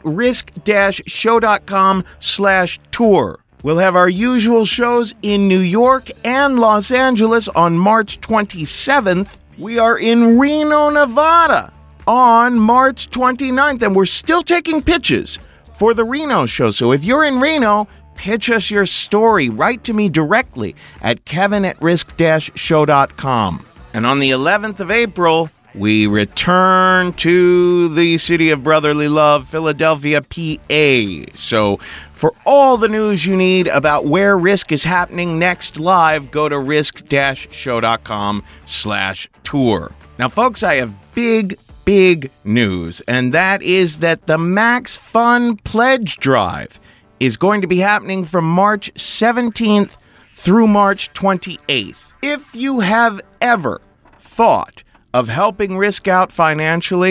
risk-show.com slash tour. We'll have our usual shows in New York and Los Angeles on March twenty-seventh. We are in Reno, Nevada on March twenty-ninth, and we're still taking pitches for the Reno show. So if you're in Reno, pitch us your story. Write to me directly at kevin at risk dash show dot com. And on the eleventh of April, we return to the city of brotherly love, Philadelphia, P A. So for all the news you need about where Risk is happening next live, go to risk-show.com slash tour. Now, folks, I have big, big news, and that is that the Max Fun Pledge Drive is going to be happening from March seventeenth through March twenty-eighth. If you have ever thought of helping Risk out financially,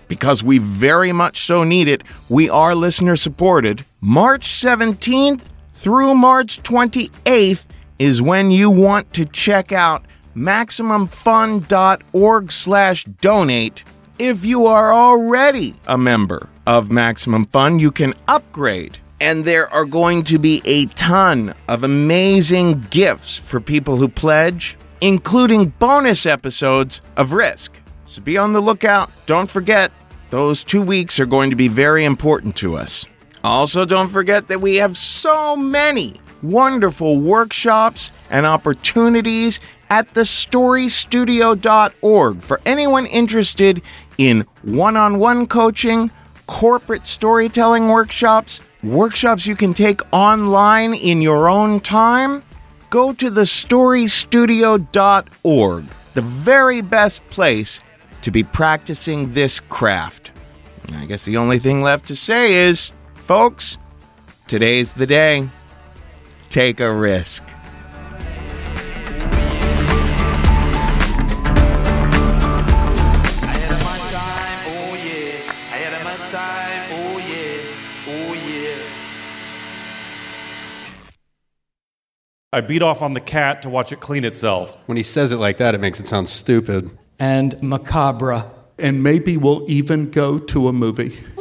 because we very much so need it. We are listener supported. March seventeenth through March twenty-eighth is when you want to check out MaximumFun.org slash donate. If you are already a member of Maximum Fun, you can upgrade. And there are going to be a ton of amazing gifts for people who pledge, including bonus episodes of Risk. So be on the lookout. Don't forget, those two weeks are going to be very important to us. Also, don't forget that we have so many wonderful workshops and opportunities at the story studio dot org for anyone interested in one-on-one coaching, corporate storytelling workshops, workshops you can take online in your own time. Go to the story studio dot org, the very best place to be practicing this craft. I guess the only thing left to say is, folks, today's the day. Take a risk. I beat off on the cat to watch it clean itself. When he says it like that, it makes it sound stupid. And macabre. And maybe we'll even go to a movie.